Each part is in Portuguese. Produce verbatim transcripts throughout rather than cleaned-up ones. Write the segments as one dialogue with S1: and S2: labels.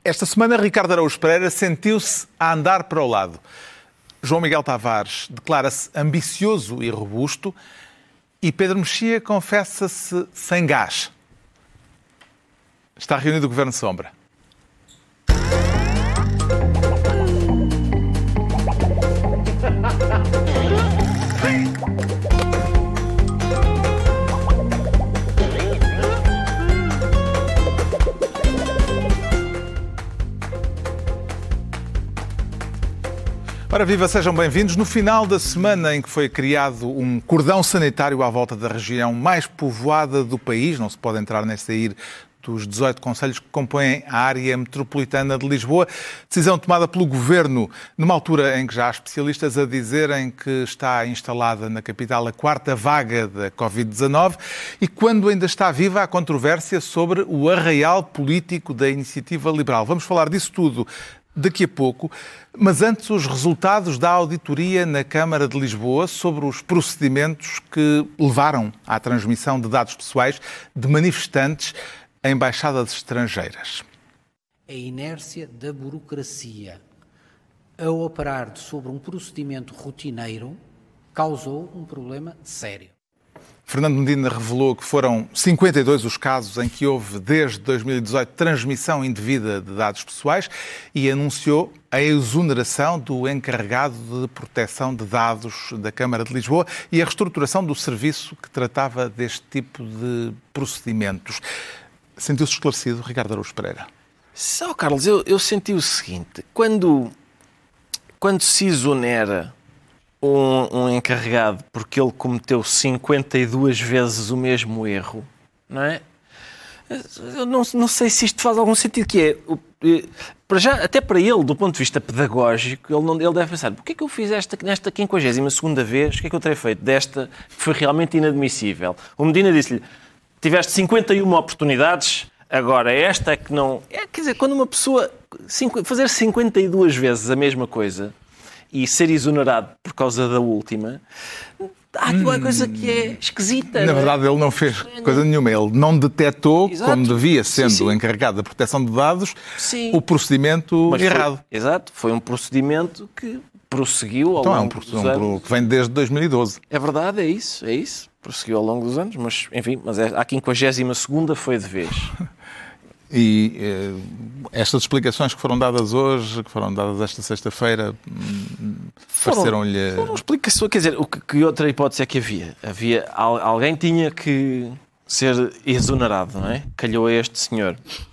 S1: Esta semana, Ricardo Araújo Pereira sentiu-se a andar para o lado. João Miguel Tavares declara-se ambicioso e robusto e Pedro Mexia confessa-se sem gás. Está reunido o Governo Sombra. Ora viva, sejam bem-vindos. No final da semana em que foi criado um cordão sanitário à volta da região mais povoada do país, não se pode entrar nem sair dos dezoito concelhos que compõem a área metropolitana de Lisboa, decisão tomada pelo Governo numa altura em que já há especialistas a dizerem que está instalada na capital a quarta vaga da covid dezanove e quando ainda está viva a controvérsia sobre o arraial político da Iniciativa Liberal. Vamos falar disso tudo daqui a pouco, mas antes os resultados da auditoria na Câmara de Lisboa sobre os procedimentos que levaram à transmissão de dados pessoais de manifestantes em embaixadas estrangeiras.
S2: A inércia da burocracia a operar sobre um procedimento rotineiro causou um problema sério.
S1: Fernando Medina revelou que foram cinquenta e dois os casos em que houve, desde dois mil e dezoito, transmissão indevida de dados pessoais e anunciou a exoneração do encarregado de proteção de dados da Câmara de Lisboa e a reestruturação do serviço que tratava deste tipo de procedimentos. Sentiu-se esclarecido, Ricardo Araújo Pereira?
S3: Só, Carlos, eu, eu senti o seguinte. Quando, quando se exonera Um, um encarregado porque ele cometeu cinquenta e duas vezes o mesmo erro, não é? Eu não, não sei se isto faz algum sentido, que é, para já, até para ele, do ponto de vista pedagógico, ele, não, ele deve pensar, porque é que eu fiz esta, nesta quinquagésima segunda vez, o que é que eu terei feito desta, que foi realmente inadmissível? O Medina disse-lhe, tiveste cinquenta e uma oportunidades, agora esta é que não... É, quer dizer, quando uma pessoa cinco, fazer cinquenta e duas vezes a mesma coisa e ser exonerado por causa da última, há aqui uma coisa que é esquisita.
S1: Na verdade, ele não fez coisa nenhuma. Ele não detectou,
S3: Exato.
S1: Como devia, sendo
S3: sim, sim.
S1: o encarregado da proteção de dados,
S3: sim.
S1: o procedimento
S3: Mas
S1: errado.
S3: Foi, exato. Foi um procedimento que prosseguiu ao
S1: então,
S3: longo
S1: é um
S3: dos
S1: procedimento
S3: anos.
S1: que vem desde dois mil e doze.
S3: É verdade, é isso, é isso. Prosseguiu ao longo dos anos, mas, enfim, mas é, a quinquagésima segunda foi de vez.
S1: E eh, estas explicações que foram dadas hoje, que foram dadas esta sexta-feira, pareceram-lhe...
S3: Foram explicações, quer dizer, o que, que outra hipótese é que havia? Havia alguém tinha que ser exonerado, não é? Calhou a este senhor.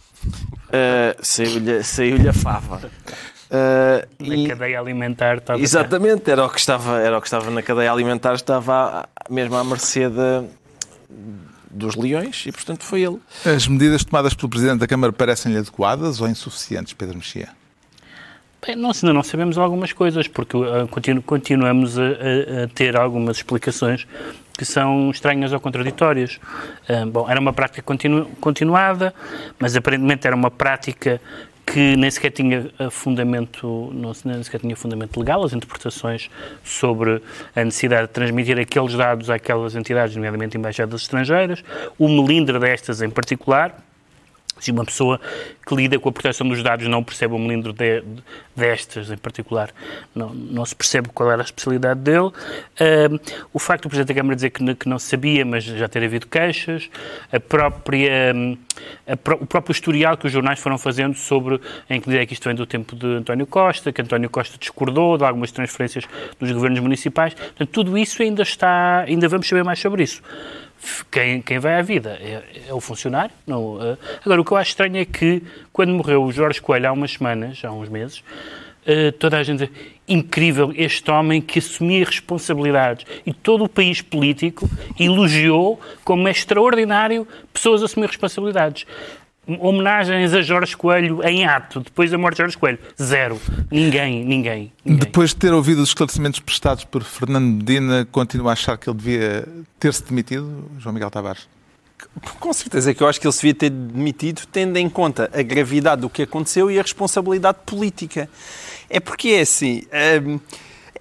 S3: Uh, saiu-lhe, saiu-lhe a fava.
S4: Uh, na e... cadeia alimentar estava...
S3: Exatamente, era o, que estava, era o que estava na cadeia alimentar, estava mesmo à mercê da... dos leões e, portanto, foi ele.
S1: As medidas tomadas pelo Presidente da Câmara parecem-lhe adequadas ou insuficientes, Pedro Mexia?
S4: Bem, nós ainda não sabemos algumas coisas, porque uh, continu, continuamos a, a, a ter algumas explicações que são estranhas ou contraditórias. Uh, bom, era uma prática continu, continuada, mas aparentemente era uma prática que nem sequer tinha fundamento, não, nem sequer tinha fundamento legal, as interpretações sobre a necessidade de transmitir aqueles dados àquelas entidades, nomeadamente embaixadas estrangeiras, o melindre destas em particular. Se uma pessoa que lida com a proteção dos dados não percebe o melindre de, de, destas em particular, não, não se percebe qual era a especialidade dele. Uh, o facto do Presidente da Câmara dizer que, que não sabia, mas já ter havido queixas, a própria, a, o próprio historial que os jornais foram fazendo sobre em que medida é que isto vem do tempo de António Costa, que António Costa discordou de algumas transferências dos governos municipais. Portanto, tudo isso ainda está, ainda vamos saber mais sobre isso. Quem, quem vai à vida é, é o funcionário. Não, uh, agora, o que eu acho estranho é que, quando morreu o Jorge Coelho há umas semanas, há uns meses, uh, toda a gente diz, incrível, este homem que assumia responsabilidades e todo o país político elogiou como é extraordinário pessoas assumir responsabilidades. Homenagens a Jorge Coelho em ato, depois da morte de Jorge Coelho. Zero. Ninguém, ninguém, ninguém.
S1: Depois de ter ouvido os esclarecimentos prestados por Fernando Medina, continua a achar que ele devia ter-se demitido, João Miguel Tavares?
S5: Com certeza que eu acho que ele se devia ter demitido, tendo em conta a gravidade do que aconteceu e a responsabilidade política. É porque é assim... Hum,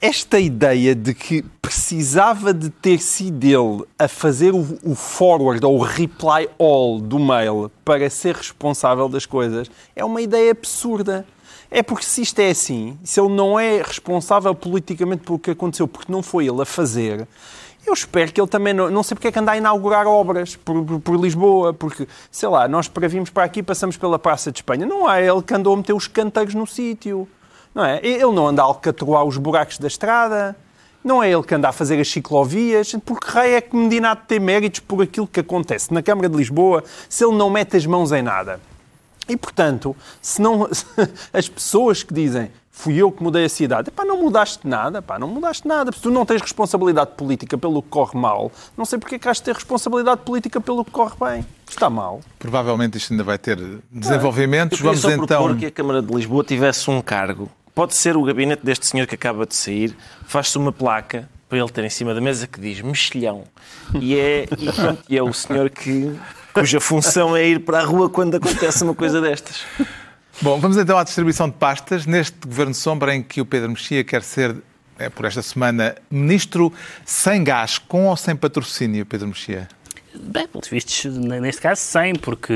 S5: esta ideia de que precisava de ter sido ele a fazer o, o forward ou o reply all do mail para ser responsável das coisas é uma ideia absurda. É porque se isto é assim, se ele não é responsável politicamente pelo que aconteceu, porque não foi ele a fazer, eu espero que ele também não... Não sei porque é que anda a inaugurar obras por, por, por Lisboa, porque, sei lá, nós para virmos para aqui passamos pela Praça de Espanha. Não é ele que andou a meter os canteiros no sítio. Não é? Ele não anda a alcatroar os buracos da estrada. Não é ele que anda a fazer as ciclovias. Porque raio é que Medina há de ter méritos por aquilo que acontece na Câmara de Lisboa se ele não mete as mãos em nada. E, portanto, se não, as pessoas que dizem fui eu que mudei a cidade, epá, não mudaste nada, epá, não mudaste nada. Se tu não tens responsabilidade política pelo que corre mal, não sei porque é que has de ter responsabilidade política pelo que corre bem. Está mal.
S1: Provavelmente isto ainda vai ter desenvolvimentos.
S3: Eu Vamos só
S1: então...
S3: propor que a Câmara de Lisboa tivesse um cargo. Pode ser o gabinete deste senhor que acaba de sair, faz-se uma placa para ele ter em cima da mesa que diz mexilhão. E é, e, pronto, e é o senhor que... cuja função é ir para a rua quando acontece uma coisa destas.
S1: Bom, vamos então à distribuição de pastas. Neste Governo Sombra em que o Pedro Mexia quer ser, é, por esta semana, ministro sem gás, com ou sem patrocínio, Pedro Mexia?
S4: Bem, pelos vistos, neste caso, sem, porque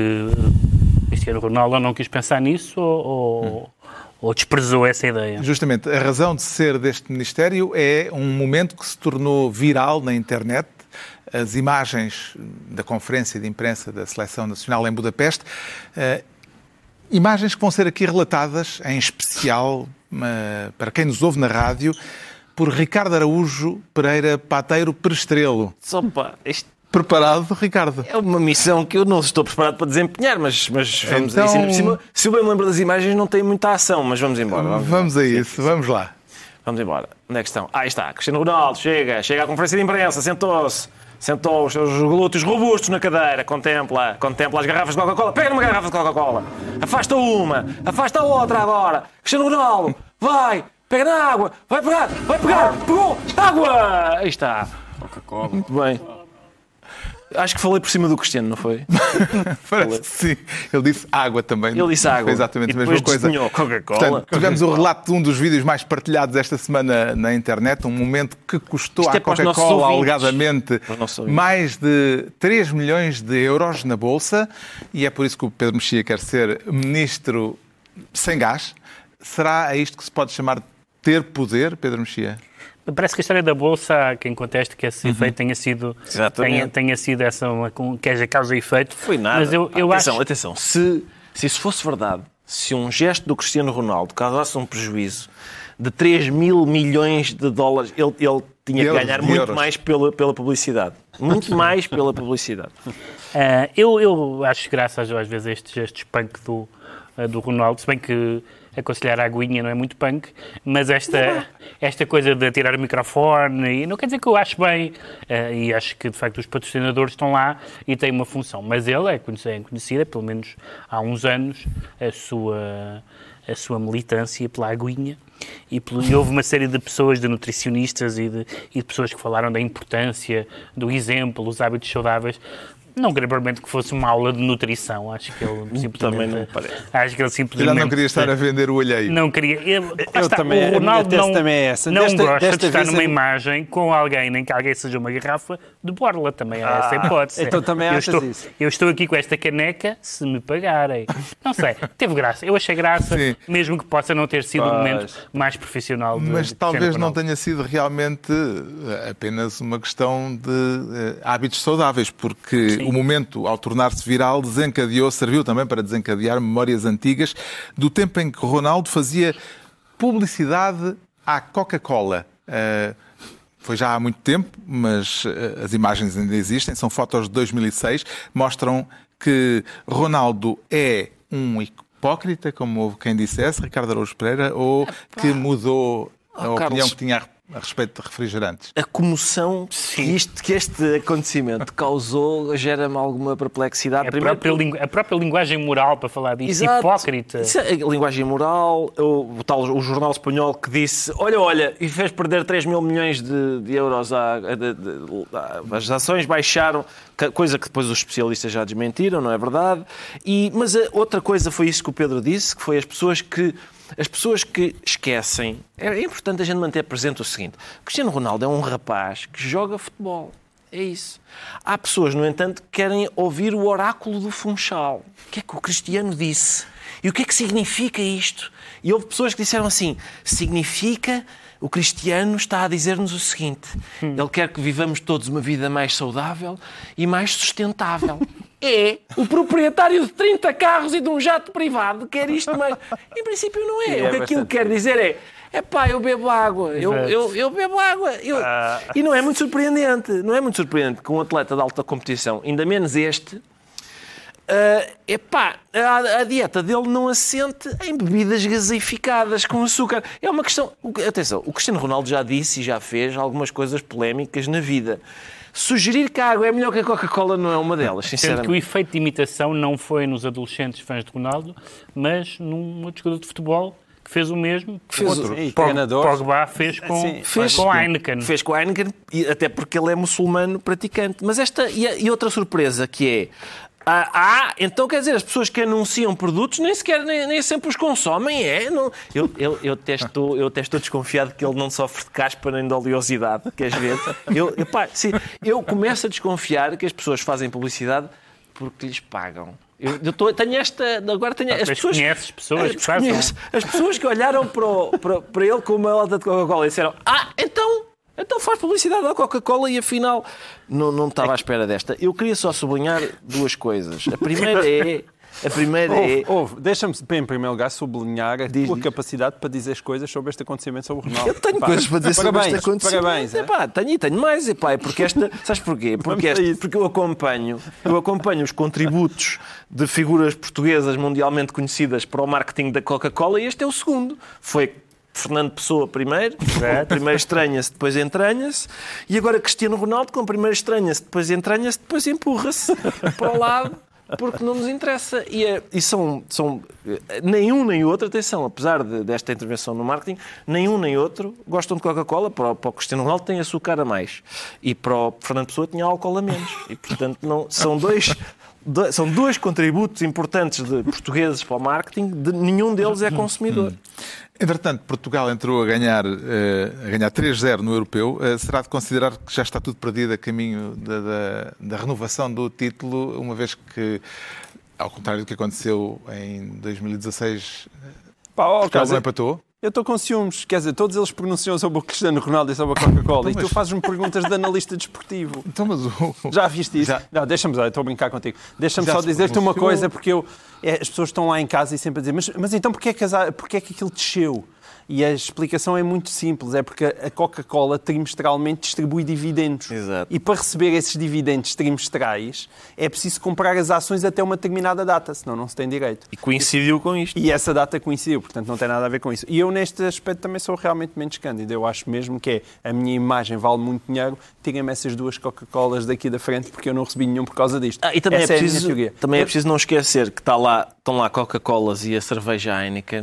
S4: o Cristiano Ronaldo não quis pensar nisso ou, hum. ou desprezou essa ideia.
S1: Justamente, a razão de ser deste ministério é um momento que se tornou viral na internet. As imagens da conferência de imprensa da Seleção Nacional em Budapeste, uh, imagens que vão ser aqui relatadas, em especial, uh, para quem nos ouve na rádio, por Ricardo Araújo Pereira Pateiro Perestrelo.
S3: Opa, isto...
S1: Preparado, Ricardo?
S3: É uma missão que eu não estou preparado para desempenhar, mas, mas vamos
S1: então...
S3: a isso. Ainda por cima, se eu bem me lembro das imagens, não tem muita ação, mas vamos embora.
S1: Vamos, vamos a isso, vamos lá.
S3: Vamos embora. Onde é que estão? Ah, aí está. Cristiano Ronaldo chega, chega à conferência de imprensa, sentou-se. Sentou os seus glúteos robustos na cadeira, contempla, contempla as garrafas de Coca-Cola, pega numa garrafa de Coca-Cola, afasta uma, afasta a outra agora, Cristiano Ronaldo, vai, pega na água, vai pegar, vai pegar, pegou, água! Aí está.
S5: Coca-Cola.
S3: Muito bem. Acho que falei por cima do Cristiano, não foi?
S1: Parece que sim. Ele disse água também.
S3: Ele disse água.
S1: Foi exatamente
S3: e
S1: a mesma coisa.
S3: Coca-Cola.
S1: Portanto, tivemos o relato de um dos vídeos mais partilhados esta semana na internet, um momento que custou
S3: Isto
S1: à
S3: é
S1: Coca-Cola, alegadamente, mais de três milhões de euros na Bolsa, e é por isso que o Pedro Mexia quer ser ministro sem gás. Será a isto que se pode chamar de ter poder, Pedro Mexia?
S4: Parece que a história da Bolsa, há quem conteste que esse efeito uhum. tenha sido, tenha, tenha sido essa, uma, que haja causa e efeito.
S3: Foi nada.
S4: Mas eu, eu
S3: atenção,
S4: acho...
S3: atenção. Se, se isso fosse verdade, se um gesto do Cristiano Ronaldo causasse um prejuízo de três mil milhões de dólares, ele, ele tinha que ganhar muito euros. mais pela, pela publicidade. Muito mais pela publicidade.
S4: Uh, eu, eu acho graças às vezes a estes gestos punk do, uh, do Ronaldo, se bem que aconselhar a aguinha não é muito punk, mas esta, esta coisa de tirar o microfone, e não quer dizer que eu acho bem, uh, e acho que de facto os patrocinadores estão lá e têm uma função, mas ele é conhecida, pelo menos há uns anos, a sua, a sua militância pela aguinha, e, pelo, e houve uma série de pessoas, de nutricionistas e de, e de pessoas que falaram da importância, do exemplo, os hábitos saudáveis. Não queria provavelmente que fosse uma aula de nutrição, acho que ele simplesmente...
S3: Também não parece.
S4: Acho que ele simplesmente...
S1: Já não queria estar a vender o alheio.
S4: Não queria. Eu,
S5: eu
S4: está,
S5: também,
S4: o Ronaldo não,
S5: também é essa.
S4: não
S5: desta,
S4: gosta
S5: desta
S4: de estar numa
S5: eu...
S4: imagem com alguém, nem que alguém seja uma garrafa de borla, também é ah, essa a hipótese.
S5: Então também
S4: eu
S5: achas
S4: estou,
S5: isso?
S4: Eu estou aqui com esta caneca, se me pagarem. Não sei, teve graça. Eu achei graça, Sim. mesmo que possa não ter sido o momento mais profissional. De,
S1: Mas
S4: de
S1: talvez não tenha sido realmente apenas uma questão de uh, hábitos saudáveis, porque Sim. o momento, ao tornar-se viral, desencadeou, serviu também para desencadear memórias antigas do tempo em que Ronaldo fazia publicidade à Coca-Cola. Uh, foi já há muito tempo, mas uh, as imagens ainda existem. São fotos de dois mil e seis. Mostram que Ronaldo é um hipócrita, como houve quem dissesse, Ricardo Araújo Pereira, ou que mudou a oh, opinião Carlos. que tinha a respeito de refrigerantes.
S3: A comoção que, isto, que este acontecimento causou gera-me alguma perplexidade.
S4: A, Primeiro, própria, lingu... a própria linguagem moral para falar disso, Exato. hipócrita.
S3: Isso é a linguagem moral, o, o, tal, o jornal espanhol que disse, olha, olha, e fez perder três mil milhões de, de euros, à, de, de, de, as ações baixaram, coisa que depois os especialistas já desmentiram, não é verdade? E, mas a outra coisa foi isso que o Pedro disse, que foi as pessoas que As pessoas que esquecem, é importante a gente manter presente o seguinte: Cristiano Ronaldo é um rapaz que joga futebol. É isso. Há pessoas, no entanto, que querem ouvir o oráculo do Funchal. O que é que o Cristiano disse? E o que é que significa isto? E houve pessoas que disseram assim: significa, o Cristiano está a dizer-nos o seguinte, hum. ele quer que vivamos todos uma vida mais saudável e mais sustentável. É o proprietário de trinta carros e de um jato privado quer isto, mas em princípio não é. é o que aquilo quer dizer é: é pá, eu bebo água, eu, eu, eu bebo água. Eu... Ah. E não é muito surpreendente, não é muito surpreendente que um atleta de alta competição, ainda menos este, uh, epá, a, a dieta dele não assente em bebidas gaseificadas com açúcar. É uma questão... Atenção, o Cristiano Ronaldo já disse e já fez algumas coisas polémicas na vida. Sugerir que a água é melhor que a Coca-Cola não é uma delas, sinceramente.
S4: Sendo que o efeito de imitação não foi nos adolescentes fãs de Ronaldo, mas num outro jogador de futebol que fez o mesmo. Que
S3: fez
S4: outro.
S3: O
S4: Pogba fez com, Sim, fez com a Heineken.
S3: Fez com a Heineken, até porque ele é muçulmano praticante. Mas esta... E, e outra surpresa que é... Ah, ah, então quer dizer, as pessoas que anunciam produtos nem sequer, nem, nem sempre os consomem, é? Não, eu, eu, eu, testo, eu testo desconfiado que ele não sofre de caspa nem de oleosidade, queres ver? Eu, eu, pá, sim, eu começo a desconfiar que as pessoas fazem publicidade porque lhes pagam. Eu, eu tô, tenho esta... Agora tenho...
S4: As pessoas, conheces pessoas que fazem?
S3: As pessoas que olharam para, o, para, para ele com uma lata de Coca-Cola e disseram: ah, então... Então faz publicidade à Coca-Cola e afinal não, não estava à espera desta. Eu queria só sublinhar duas coisas. A primeira é... A primeira ouve, é...
S5: Ouve, deixa-me, em primeiro lugar, sublinhar a diz, tua diz. capacidade para dizer coisas sobre este acontecimento sobre o Ronaldo.
S3: Eu tenho
S5: Epá,
S3: coisas para dizer sobre
S5: parabéns,
S3: este acontecimento.
S5: Parabéns, é?
S3: Epá, tenho e tenho mais. Epá, é porque esta... Sabes porquê? Porque, este, porque eu, acompanho, eu acompanho os contributos de figuras portuguesas mundialmente conhecidas para o marketing da Coca-Cola e este é o segundo. Foi... Fernando Pessoa primeiro, primeiro estranha-se, depois entranha-se, e agora Cristiano Ronaldo, com primeiro estranha-se, depois entranha-se, depois empurra-se para o lado, porque não nos interessa. E, é, e são, são nenhum nem outro, atenção, apesar de, desta intervenção no marketing, nenhum nem outro gostam de Coca-Cola. Para o, para o Cristiano Ronaldo tem açúcar a mais, e para o Fernando Pessoa tinha álcool a menos, e portanto não, são dois... São dois contributos importantes de portugueses para o marketing, de nenhum deles é consumidor.
S1: Entretanto, Portugal entrou a ganhar, a ganhar três a zero no Europeu. Será de considerar que já está tudo perdido a caminho da, da, da renovação do título, uma vez que, ao contrário do que aconteceu em dois mil e dezasseis, Pá, oh, Portugal não empatou?
S5: Eu estou com ciúmes. Quer dizer, todos eles pronunciam sobre o Cristiano Ronaldo e sobre a Coca-Cola. Então, mas... E tu fazes-me perguntas de analista desportivo.
S1: Então, mas o...
S5: Já viste isso? Já... Não, deixa-me só, estou a brincar contigo. Deixa-me Já só dizer-te uma coisa, porque eu... é, as pessoas estão lá em casa e sempre a dizer: mas, mas então porquê é, que as... porquê é que aquilo desceu? E a explicação é muito simples, é porque a Coca-Cola trimestralmente distribui dividendos.
S3: Exato.
S5: E para receber esses dividendos trimestrais é preciso comprar as ações até uma determinada data, senão não se tem direito.
S3: E coincidiu com isto.
S5: E essa data coincidiu, portanto não tem nada a ver com isso. E eu neste aspecto também sou realmente menos cândido. Eu acho mesmo que é, a minha imagem vale muito dinheiro, tirem-me essas duas Coca-Colas daqui da frente porque eu não recebi nenhum por causa disto.
S3: Ah, e também, é, é, preciso, também é preciso não esquecer que está lá, estão lá Coca-Colas e a cerveja Heineken.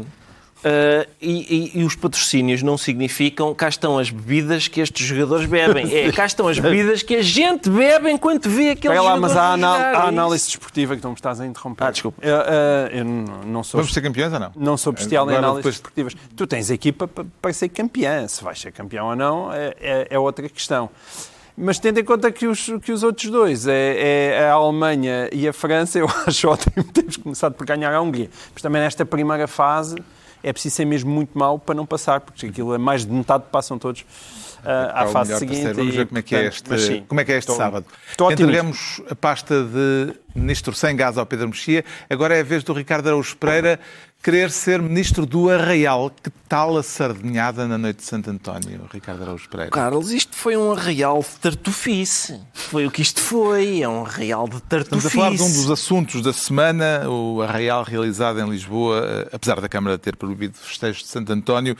S3: Uh, e, e, e os patrocínios não significam cá estão as bebidas que estes jogadores bebem. É, cá estão as bebidas que a gente bebe enquanto vê aqueles
S5: lá,
S3: jogadores
S5: mas há, anal
S3: jogar,
S5: há análise desportiva que tu me estás a interromper.
S3: Ah, desculpa.
S5: Eu, uh, eu não, não sou...
S1: Vamos ser campeões ou não?
S5: Não sou bestial em análises
S1: depois...
S5: desportivas. Tu tens equipa para, para ser campeã. Se vais ser campeão ou não é, é, é outra questão. Mas tendo em conta que os, que os outros dois, é, é a Alemanha e a França, eu acho ótimo termos começado por ganhar a Hungria. Mas também nesta primeira fase é preciso ser mesmo muito mau para não passar, porque aquilo é mais de metade passam todos uh, à fase seguinte.
S1: Vamos ver como é que é este,
S5: mas, sim,
S1: como é que é este
S5: estou,
S1: sábado.
S5: Estou
S1: Entregamos a pasta de ministro sem gás ao Pedro Mexia. Agora é a vez do Ricardo Araújo Pereira querer ser ministro do Arraial. Que tal a sardinhada na noite de Santo António, Ricardo Araújo Pereira?
S3: Carlos, isto foi um arraial de tartufice. Foi o que isto foi. É um arraial de tartufice.
S1: Estamos a falar de um dos assuntos da semana, o arraial realizado em Lisboa, apesar da Câmara ter proibido festejos de Santo António.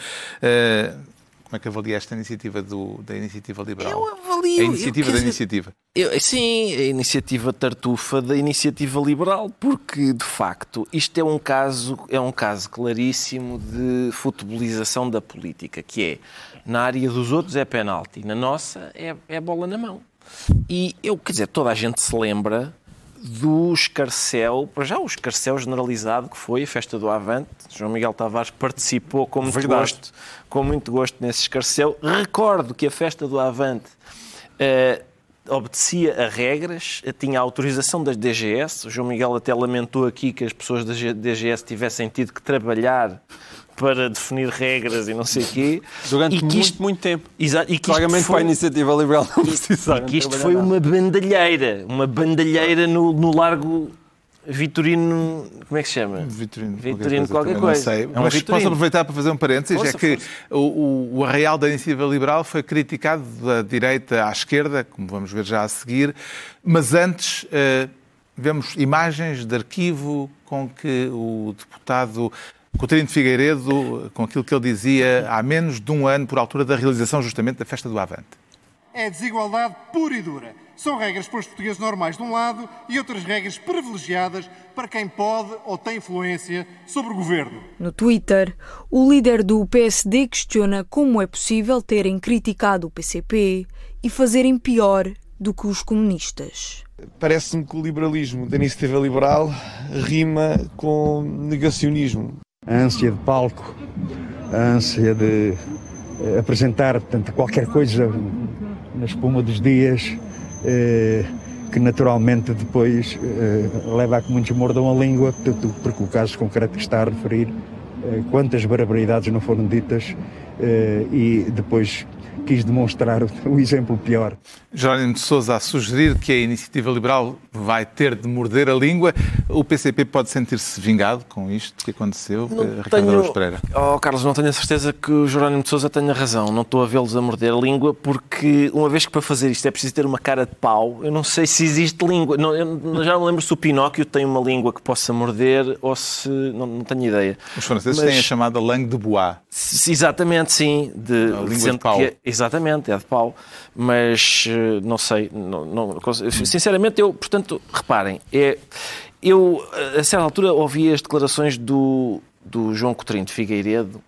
S1: Como é que avalia esta iniciativa do, da Iniciativa Liberal?
S3: Eu avalio...
S1: A iniciativa
S3: eu,
S1: da
S3: dizer,
S1: iniciativa.
S3: Eu, sim, a iniciativa tartufa da Iniciativa Liberal, porque, de facto, isto é um caso, é um caso claríssimo de futebolização da política, que é, na área dos outros é penalti, na nossa é, é bola na mão. E eu, quer dizer, toda a gente se lembra do escarcéu, para já o escarcéu generalizado que foi a festa do Avante. João Miguel Tavares participou com muito
S5: Verdade.
S3: gosto, com muito gosto nesse escarcéu. Recordo que a festa do Avante uh, obedecia a regras, tinha a autorização das D G S. O João Miguel até lamentou aqui que as pessoas da D G S tivessem tido que trabalhar para definir regras e não sei o quê.
S5: Durante
S3: e
S5: muito,
S3: isto,
S5: muito tempo.
S3: Exato, e que
S5: Claramente
S3: isto foi,
S5: para a Iniciativa Liberal não precisaram
S3: e que isto
S5: trabalhar
S3: foi
S5: nada.
S3: uma bandalheira, uma bandalheira no, no Largo Vitorino, como é que se chama?
S1: Vitorino,
S3: Vitorino
S1: qualquer
S3: qualquer
S1: coisa.
S3: coisa.
S1: Não sei.
S3: É um
S1: Mas
S3: Vitorino.
S1: posso aproveitar para fazer um parênteses,
S3: Força,
S1: é que
S3: força.
S1: o, o, o arraial da Iniciativa Liberal foi criticado da direita à esquerda, como vamos ver já a seguir, mas antes eh, vemos imagens de arquivo com que o deputado Coutinho de Figueiredo, com aquilo que ele dizia há menos de um ano, por altura da realização justamente da festa do Avante.
S6: É desigualdade pura e dura. São regras para os portugueses normais de um lado e outras regras privilegiadas para quem pode ou tem influência sobre o governo.
S7: No Twitter, o líder do P S D questiona como é possível terem criticado o P C P e fazerem pior do que os comunistas.
S8: Parece-me que o liberalismo da Iniciativa Liberal rima com negacionismo.
S9: A ânsia de palco, a ânsia de eh, apresentar, portanto, qualquer coisa na espuma dos dias, eh, que naturalmente depois eh, leva a que muitos mordam a língua, portanto, porque o caso concreto que está a referir, eh, quantas barbaridades não foram ditas, eh, e depois quis demonstrar o exemplo pior.
S1: Jerónimo de Sousa a sugerir que a Iniciativa Liberal vai ter de morder a língua. O P C P pode sentir-se vingado com isto que aconteceu?
S3: Não
S1: Ricardo
S3: tenho...
S1: Araújo Pereira.
S3: Oh, Carlos, não tenho a certeza que o Jerónimo de Sousa tenha razão. Não estou a vê-los a morder a língua porque, uma vez que para fazer isto é preciso ter uma cara de pau, eu não sei se existe língua. Não, eu já não lembro se o Pinóquio tem uma língua que possa morder ou se... Não, não tenho ideia.
S1: Os franceses
S3: Mas...
S1: têm a chamada langue de bois.
S3: S- Exatamente, sim. De,
S1: A língua de
S3: dizendo
S1: pau.
S3: que é- exatamente, é de pau. Mas eh, não sei. Não, não, sinceramente, eu, portanto, reparem, é, eu a certa altura ouvi as declarações do, do João Coutinho de Figueiredo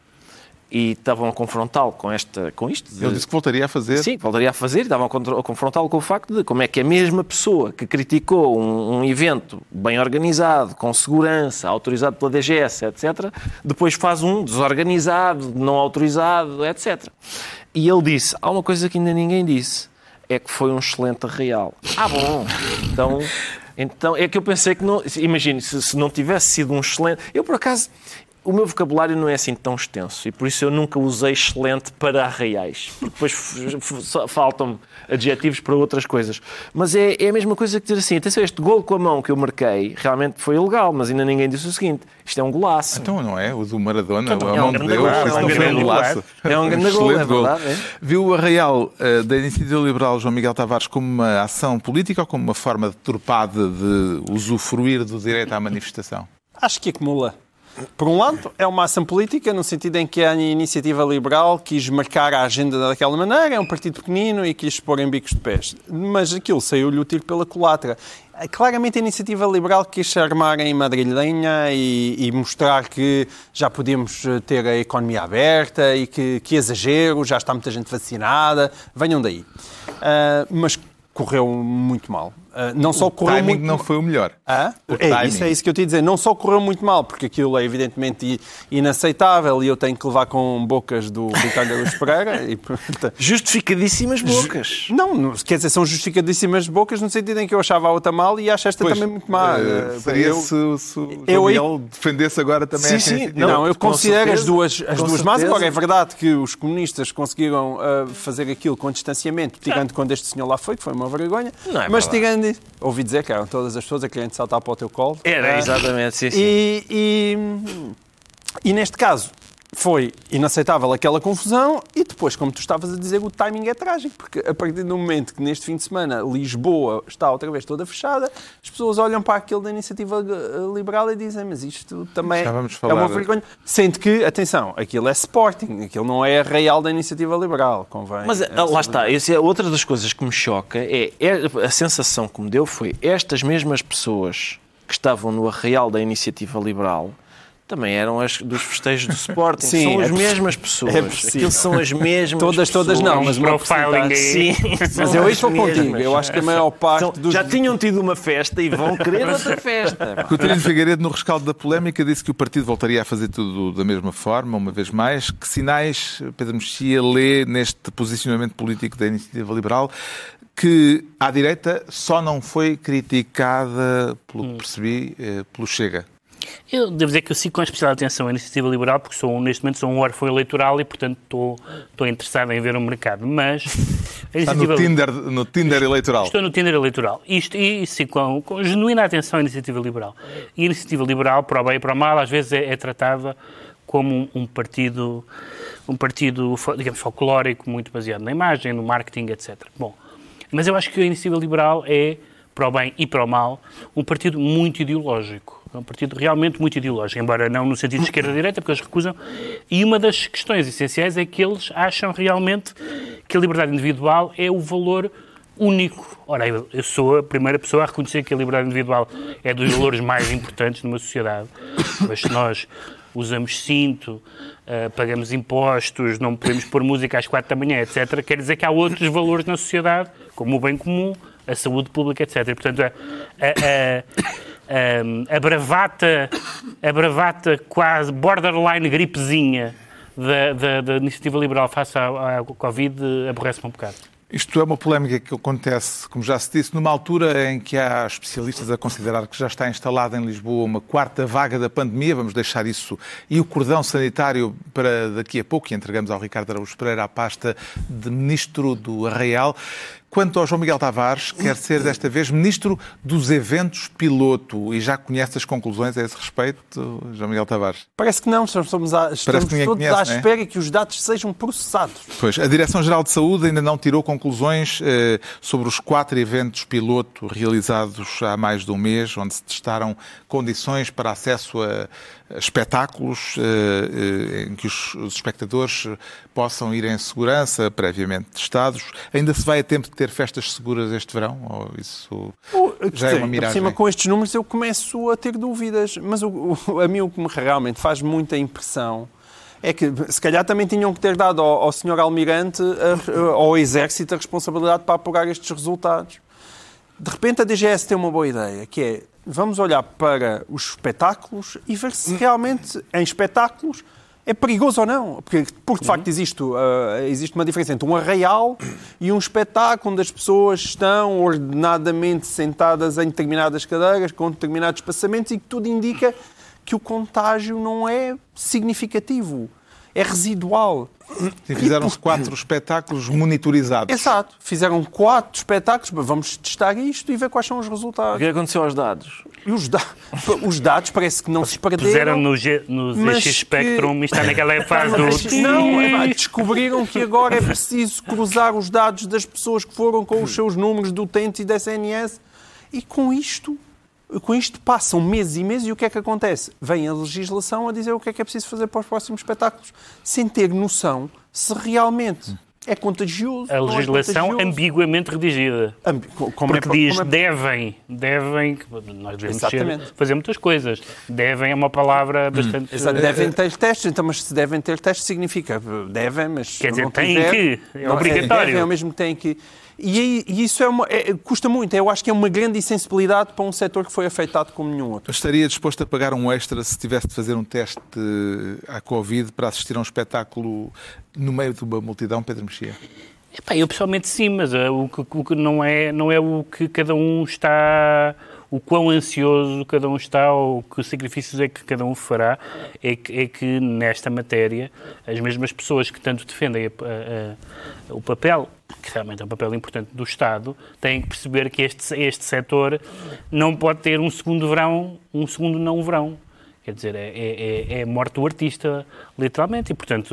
S3: e estavam a confrontá-lo com, esta, com isto. de-
S1: Ele disse que voltaria a fazer.
S3: Sim, voltaria a fazer e estavam a contra- a confrontá-lo com o facto de como é que a mesma pessoa que criticou um, um evento bem organizado, com segurança, autorizado pela D G S, etcétera, depois faz um desorganizado, não autorizado, etcétera. E ele disse, há uma coisa que ainda ninguém disse, é que foi um excelente arraial. Ah, bom, então... Então, é que eu pensei que não... Imagine, se, se não tivesse sido um excelente... Eu, por acaso... O meu vocabulário não é assim tão extenso e por isso eu nunca usei excelente para arraiais. Porque depois f- f- faltam-me adjetivos para outras coisas. Mas é, é a mesma coisa que dizer assim, atenção, este golo com a mão que eu marquei realmente foi ilegal, mas ainda ninguém disse o seguinte, isto é um golaço.
S1: Então não é? O do Maradona,
S3: Então,
S1: a
S3: é um
S1: mão de
S3: grande
S1: Deus,
S3: gol, é
S1: isso
S3: um
S1: não foi
S3: grande
S1: um
S3: gol,
S1: golaço.
S3: é um grande
S1: Um
S3: gol, é
S1: excelente gol.
S3: verdade, é.
S1: Viu o arraial uh, da Iniciativa Liberal João Miguel Tavares como uma ação política ou como uma forma deturpada de usufruir do direito à manifestação?
S5: Acho que acumula. Por um lado, é uma ação política, no sentido em que a Iniciativa Liberal quis marcar a agenda daquela maneira, é um partido pequenino e quis pôr em bicos de pés. Mas aquilo saiu-lhe o tiro pela culatra. Claramente a Iniciativa Liberal quis se armar em madrilhenha e, e mostrar que já podíamos ter a economia aberta e que, que exagero, já está muita gente vacinada, venham daí. Uh, mas correu muito mal. Uh, não só
S1: O
S5: correu
S1: timing
S5: muito
S1: não foi o melhor.
S5: Ah?
S1: O
S5: É
S1: timing.
S5: isso, é isso que eu te ia dizer. Não só correu muito mal, porque aquilo é evidentemente inaceitável e eu tenho que levar com bocas do Ricardo Araújo Pereira. E, portanto,
S3: Justificadíssimas bocas.
S5: não, não, quer dizer, são justificadíssimas bocas no sentido em que eu achava a outra mal e acho esta
S1: Pois,
S5: também muito má.
S1: eh,
S5: Uh,
S1: seria
S5: eu-
S1: se, se o
S5: eu
S1: João
S5: aí-
S1: Miguel defendesse agora também
S3: Sim,
S1: essa
S3: sim.
S1: iniciativa.
S5: Não, eu
S3: com
S5: considero
S3: certeza,
S5: as duas, as
S3: com
S5: duas más.
S3: certeza.
S5: Agora, é verdade que os comunistas conseguiram uh, fazer aquilo com distanciamento, tirando quando este senhor lá foi, que foi uma vergonha.
S3: Não é
S5: mas
S3: verdade.
S5: tirando isso, ouvi dizer que eram todas as pessoas a querem saltar para o teu colo.
S3: Era,
S5: Ah,
S3: exatamente, sim, sim.
S5: E, e, e neste caso foi inaceitável aquela confusão e depois, como tu estavas a dizer, o timing é trágico, porque a partir do momento que neste fim de semana Lisboa está outra vez toda fechada, as pessoas olham para aquilo da Iniciativa Liberal e dizem, mas isto também
S1: Já vamos
S5: é
S1: falar-
S5: uma vergonha. Sendo que, atenção, aquilo é Sporting, aquilo não é real da Iniciativa Liberal, convém.
S3: Mas
S5: é
S3: ah, lá está, essa é outra das coisas que me choca, é, é a sensação que me deu foi estas mesmas pessoas que estavam no arraial da Iniciativa Liberal também eram as dos festejos do Sporting.
S5: Sim,
S3: são
S5: é
S3: as
S5: poss-
S3: mesmas pessoas.
S5: é possível.
S3: Aquilo são as mesmas
S5: Todas,
S3: pessoas.
S5: todas não, mas uma
S4: profiling
S5: porcentagem.
S4: aí.
S3: Sim,
S5: Mas
S3: são
S5: eu
S3: as
S5: estou contigo.
S3: mesmas.
S5: Eu acho que a maior parte
S3: Então,
S5: dos...
S3: já tinham tido uma festa e vão querer outra festa.
S1: Coutinho Figueiredo, no rescaldo da polémica, disse que o partido voltaria a fazer tudo da mesma forma, uma vez mais. Que sinais Pedro Mexia lê neste posicionamento político da Iniciativa Liberal, que à direita só não foi criticada, pelo que percebi, pelo Chega?
S4: Eu devo dizer que eu sigo com especial atenção a Iniciativa Liberal, porque sou, neste momento sou um órfão eleitoral e, portanto, estou, estou interessado em ver o mercado. Mas a
S1: Está no Tinder, no Tinder eleitoral.
S4: Estou no Tinder eleitoral. Isto, e sigo com, com genuína atenção à Iniciativa Liberal. E a Iniciativa Liberal, para o bem e para o mal, às vezes é, é tratada como um, um partido, um partido, digamos, folclórico, muito baseado na imagem, no marketing, etcétera. Bom, mas eu acho que a Iniciativa Liberal é, para o bem e para o mal, um partido muito ideológico. É um partido realmente muito ideológico, embora não no sentido de esquerda-direita, porque eles recusam. E uma das questões essenciais é que eles acham realmente que a liberdade individual é o valor único. Ora, eu sou a primeira pessoa a reconhecer que a liberdade individual é dos valores mais importantes numa sociedade. Mas se nós usamos cinto, uh, pagamos impostos, não podemos pôr música às quatro da manhã, etcétera, quer dizer que há outros valores na sociedade, como o bem comum, a saúde pública, etcétera. E, portanto, a, a, a, a, bravata, a bravata quase borderline gripezinha da, da, da Iniciativa Liberal face à, à Covid aborrece-me um bocado.
S1: Isto é uma polémica que acontece, como já se disse, numa altura em que há especialistas a considerar que já está instalada em Lisboa uma quarta vaga da pandemia. Vamos deixar isso e o cordão sanitário para daqui a pouco, e entregamos ao Ricardo Araújo Pereira a pasta de Ministro do Arraial. Quanto ao João Miguel Tavares, quer ser desta vez Ministro dos Eventos Piloto, e já conhece as conclusões a esse respeito, João Miguel Tavares?
S5: Parece que não, estamos, a, estamos todos conhece, à espera é? que os dados sejam processados.
S1: Pois, a Direção-Geral de Saúde ainda não tirou conclusões eh, sobre os quatro eventos piloto realizados há mais de um mês, onde se testaram condições para acesso a, a espetáculos eh, em que os, os espectadores possam ir em segurança, previamente testados. Ainda se vai a tempo de ter festas seguras este verão? Ou isso já é uma miragem?
S5: Por cima, com estes números eu começo a ter dúvidas, mas o, o, a mim o que me realmente faz muita impressão é que se calhar também tinham que ter dado ao, ao senhor Almirante, a, ao Exército, a responsabilidade para apurar estes resultados. De repente a D G S tem uma boa ideia, que é, vamos olhar para os espetáculos e ver se realmente em espetáculos é perigoso ou não. Porque, porque de facto, existe, uh, existe uma diferença entre um arraial e um espetáculo onde as pessoas estão ordenadamente sentadas em determinadas cadeiras, com determinados espaçamentos, e que tudo indica que o contágio não é significativo, é residual.
S1: Sim, fizeram-se quatro espetáculos monitorizados.
S5: Exato. Fizeram quatro espetáculos. Vamos testar isto e ver quais são os resultados.
S3: O que aconteceu aos dados?
S5: E os, da... os dados parece que não se perderam.
S4: Puseram no, G... no Z X Spectrum que... e está naquela fase do...
S5: Não, é, descobriram que agora é preciso cruzar os dados das pessoas que foram com os seus números do utente e da S N S. E com isto... Com isto passam meses e meses e o que é que acontece? Vem a legislação a dizer o que é que é preciso fazer para os próximos espetáculos, sem ter noção se realmente é contagioso.
S4: A legislação
S5: é contagioso.
S4: ambiguamente redigida.
S5: Ambi- como
S4: Porque
S5: é,
S4: diz
S5: como é...
S4: devem, devem, nós devemos
S5: Exatamente.
S4: ser, fazer muitas coisas. Devem é uma palavra bastante...
S5: Exato, devem ter testes, então, mas se devem ter testes significa devem, mas
S4: Quer
S5: se
S4: dizer,
S5: não
S4: têm
S5: tiver,
S4: que, é
S5: não,
S4: obrigatório.
S5: Devem, ao mesmo têm que... E, e isso é uma, é, custa muito. Eu acho que é uma grande insensibilidade para um setor que foi afetado como nenhum outro.
S1: Estaria disposto a pagar um extra se tivesse de fazer um teste à Covid para assistir a um espetáculo no meio de uma multidão, Pedro Mexia?
S4: Epá, eu pessoalmente sim, mas uh, o, que, o que não é, não é o que cada um está... O quão ansioso cada um está ou que sacrifícios é que cada um fará é que, é que nesta matéria as mesmas pessoas que tanto defendem a, a, a, o papel, que realmente é um papel importante do Estado, têm que perceber que este, este setor não pode ter um segundo verão, um segundo não verão. Quer dizer, é, é, é morte do artista, literalmente, e, portanto,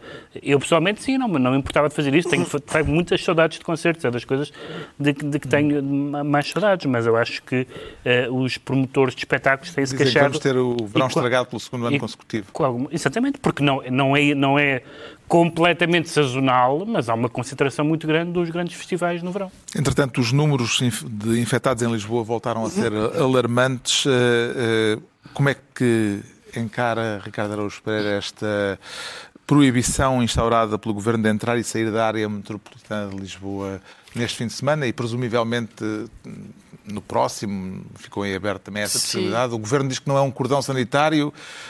S4: eu pessoalmente, sim, não, não me importava de fazer isso. Tenho, tenho muitas saudades de concertos, é das coisas de, de que tenho mais saudades, mas eu acho que uh, os promotores de espetáculos têm-se queixado...
S1: Vamos ter o verão estragado pelo segundo ano
S4: e,
S1: consecutivo.
S4: Com, exatamente, porque não, não, é, não é completamente sazonal, mas há uma concentração muito grande dos grandes festivais no verão.
S1: Entretanto, os números de infectados em Lisboa voltaram a ser alarmantes. Uh, uh, Como é que encara, Ricardo Araújo Pereira, esta proibição instaurada pelo Governo de entrar e sair da área metropolitana de Lisboa neste fim de semana e, presumivelmente, no próximo, ficou em aberto também essa
S3: Sim.
S1: possibilidade? O Governo diz que não é um cordão sanitário,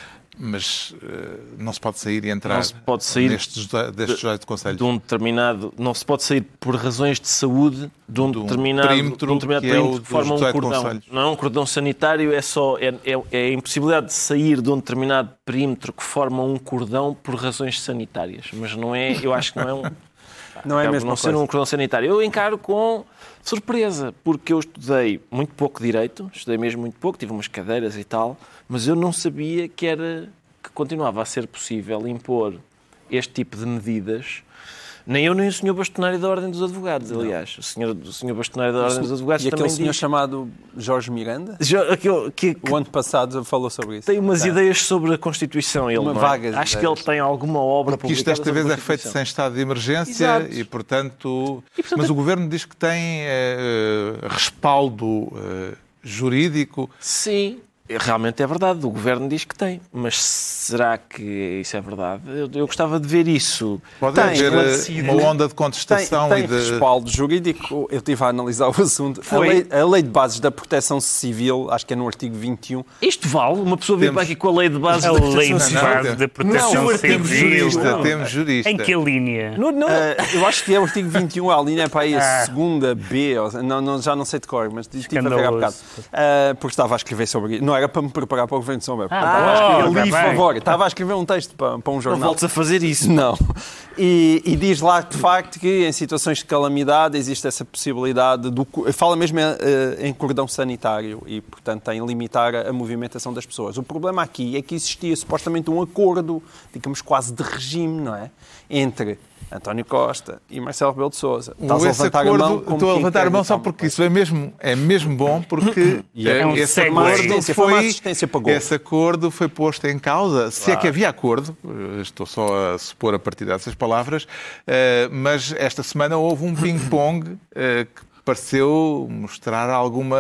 S1: mas uh, não se pode sair e entrar
S3: não se pode sair
S1: nestes, destes dezoito concelhos.
S3: De um determinado, não se pode sair por razões de saúde de um,
S1: de um
S3: determinado
S1: perímetro,
S3: de um determinado
S1: que,
S3: perímetro
S1: é
S3: que forma um cordão.
S1: Conselhos.
S3: Não é um cordão sanitário, é só é, é, é a impossibilidade de sair de um determinado perímetro que forma um cordão por razões sanitárias. Mas não é, eu acho que não é um...
S5: Não é a mesma
S3: não ser
S5: coisa.
S3: um cordão sanitário. Eu encaro com surpresa, porque eu estudei muito pouco direito, estudei mesmo muito pouco, tive umas cadeiras e tal, mas eu não sabia que era que continuava a ser possível impor este tipo de medidas. Nem eu, nem o senhor Bastonário da Ordem dos Advogados, aliás. O senhor, o senhor Bastonário da Ordem dos Advogados
S5: e
S3: também
S5: aquele senhor
S3: diz...
S5: chamado Jorge Miranda,
S3: Jo- aquele, que, que
S5: o ano passado falou sobre isso.
S3: tem umas
S5: Tá.
S3: ideias sobre a Constituição. Ele,
S5: Uma
S3: não é?
S5: vagas
S3: Acho
S5: ideias.
S3: que ele tem alguma obra
S1: Porque isto
S3: publicada
S1: desta vez
S3: sobre
S1: é
S3: a
S1: feito
S3: Constituição.
S1: sem estado de emergência
S3: Exato.
S1: e, portanto...
S3: E, portanto,
S1: Mas o Governo diz que tem eh, respaldo eh, jurídico.
S3: Sim, realmente é verdade. O Governo diz que tem. Mas será que isso é verdade? Eu, eu gostava de ver isso.
S1: Pode
S5: Tem,
S1: haver eh,
S5: esclarecido.
S1: uma onda de
S5: Tem,
S1: contestação
S5: tem
S1: e de...
S5: respaldo jurídico. Eu estive a analisar o assunto. A
S3: Foi.
S5: lei, a lei de bases da proteção civil, acho que é no artigo vinte e um.
S3: Isto vale? Uma pessoa vir
S1: Temos-
S3: para aqui com a lei de base
S4: A
S3: da
S4: lei
S3: proteção
S4: de
S3: civil?
S4: base da proteção
S3: Não,
S1: Temos
S4: civil.
S1: jurista, temos jurista.
S4: Em que linha?
S3: Não, não.
S5: Ah, eu acho que é o artigo vinte e um, a linha é para aí a
S4: Ah.
S5: segunda B, ou, não, não, já não sei de cor, mas estive a ver há
S4: Escandaloso.
S5: bocado. Ah, porque estava a escrever sobre isso. Não era para me preparar para o Governo de Sombra.
S4: Ah,
S5: estava a
S4: boa,
S5: escrever,
S4: tá
S5: li, por
S4: bem.
S5: favor, estava a escrever um texto para, para um
S3: Não
S5: jornal.
S3: voltes a fazer isso.
S5: Não. E, e diz lá, de facto, que em situações de calamidade existe essa possibilidade, do, fala mesmo eh, em cordão sanitário e, portanto, em limitar a, a movimentação das pessoas. O problema aqui é que existia supostamente um acordo, digamos, quase de regime, não é? Entre António Costa e Marcelo Rebelo de Sousa. Estás a
S1: Esse
S5: levantar
S1: acordo,
S5: a mão como
S1: estou a
S5: quem
S1: levantar
S5: quer
S1: a mão só
S5: ditar
S1: porque
S5: uma
S1: isso é mesmo, é mesmo bom, porque
S5: E é
S1: eh,
S4: um
S1: esse,
S4: segue.
S1: acordo
S5: Assistência, foi uma
S1: foi,
S5: assistência para gol.
S1: esse acordo foi posto em causa, se é que havia acordo, eh, estou só a supor a partir dessas palavras, eh, mas esta semana houve um ping-pong eh, que pareceu mostrar alguma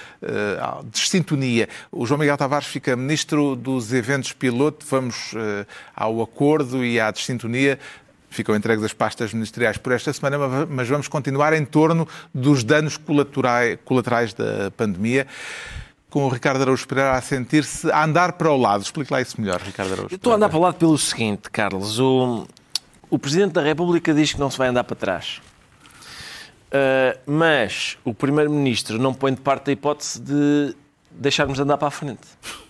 S1: uh, desintonia. O João Miguel Tavares fica ministro dos eventos piloto, vamos uh, ao acordo e à desintonia. Ficam entregues as pastas ministeriais por esta semana, mas vamos continuar em torno dos danos colaterais, colaterais da pandemia, com o Ricardo Araújo Pereira a sentir-se a andar para o lado. Explique lá isso melhor, Ricardo Araújo
S3: Eu estou a andar
S1: Pereira.
S3: para o lado pelo seguinte, Carlos. O, o Presidente da República diz que não se vai andar para trás. Uh, mas o Primeiro-Ministro não põe de parte a hipótese de deixarmos andar para a frente.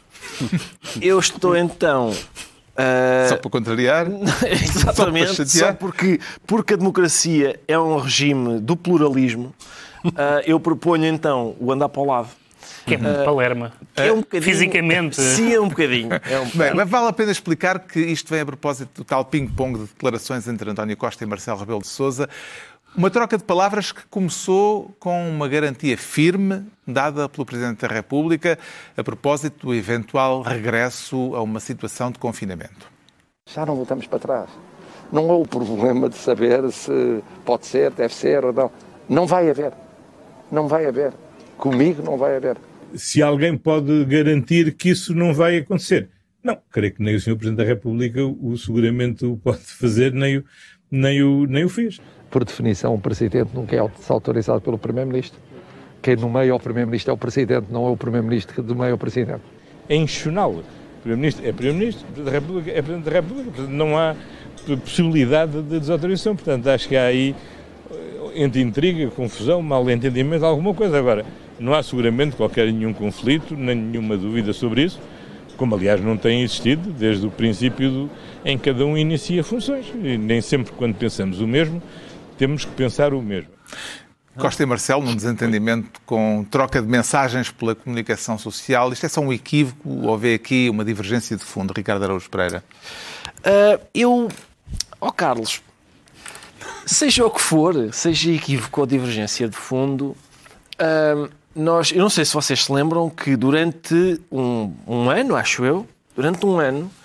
S3: Eu estou então... Uh,
S1: Só para contrariar?
S3: Exatamente,
S1: Só para
S3: só,
S1: chatear?
S3: porque, porque a democracia é um regime do pluralismo, uh, eu proponho então o andar para o lado.
S4: Que é muito Palerma.
S3: É um bocadinho,
S4: Fisicamente.
S3: Sim, é um bocadinho. É um
S1: Bem, mas vale a pena explicar que isto vem a propósito do tal ping-pong de declarações entre António Costa e Marcelo Rebelo de Sousa. Uma troca de palavras que começou com uma garantia firme dada pelo Presidente da República a propósito do eventual regresso a uma situação de confinamento.
S10: Já não voltamos para trás. Não é o problema de saber se pode ser, deve ser ou não. Não vai haver. Não vai haver. Comigo não vai haver.
S11: Se alguém pode garantir que isso não vai acontecer. Não, creio que nem o senhor Presidente da República o seguramente o pode fazer, nem o, nem o, nem o fez.
S10: Por definição, o Presidente nunca é autorizado pelo Primeiro-Ministro. Quem nomeia o Primeiro-Ministro é o Presidente, não é o Primeiro-Ministro que nomeia o Presidente.
S11: É institucional. O Primeiro-Ministro é Primeiro-Ministro, o Presidente da República é Presidente da República. Portanto, não há possibilidade de desautorização. Portanto, acho que há aí, entre intriga, confusão, mal-entendimento, alguma coisa. Agora, não há seguramente qualquer nenhum conflito, nem nenhuma dúvida sobre isso, como aliás não tem existido desde o princípio do, em que cada um inicia funções. E nem sempre quando pensamos o mesmo, temos que pensar o mesmo.
S1: Costa e Marcelo, num desentendimento com troca de mensagens pela comunicação social. Isto é só um equívoco ou vê aqui uma divergência de fundo, Ricardo Araújo Pereira?
S3: Uh, eu... Ó oh, Carlos, seja o que for, seja equívoco ou divergência de fundo, uh, nós, eu não sei se vocês se lembram que durante um, um ano, acho eu, durante um ano,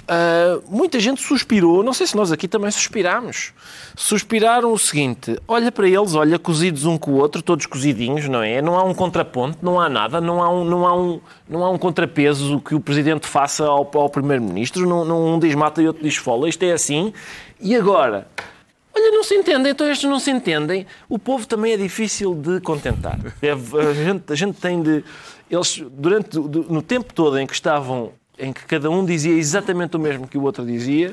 S3: Uh, muita gente suspirou, não sei se nós aqui também suspirámos, suspiraram o seguinte: olha para eles, olha, cozidos um com o outro, todos cozidinhos, não é? Não há um contraponto, não há nada, não há um, não há um, não há um contrapeso que o Presidente faça ao, ao Primeiro-Ministro, não, não, um diz mata e outro diz fola, isto é assim. E agora? Olha, não se entendem, então estes não se entendem. O povo também é difícil de contentar. É, a, gente, a gente tem de... Eles, durante, no tempo todo em que estavam, em que cada um dizia exatamente o mesmo que o outro dizia,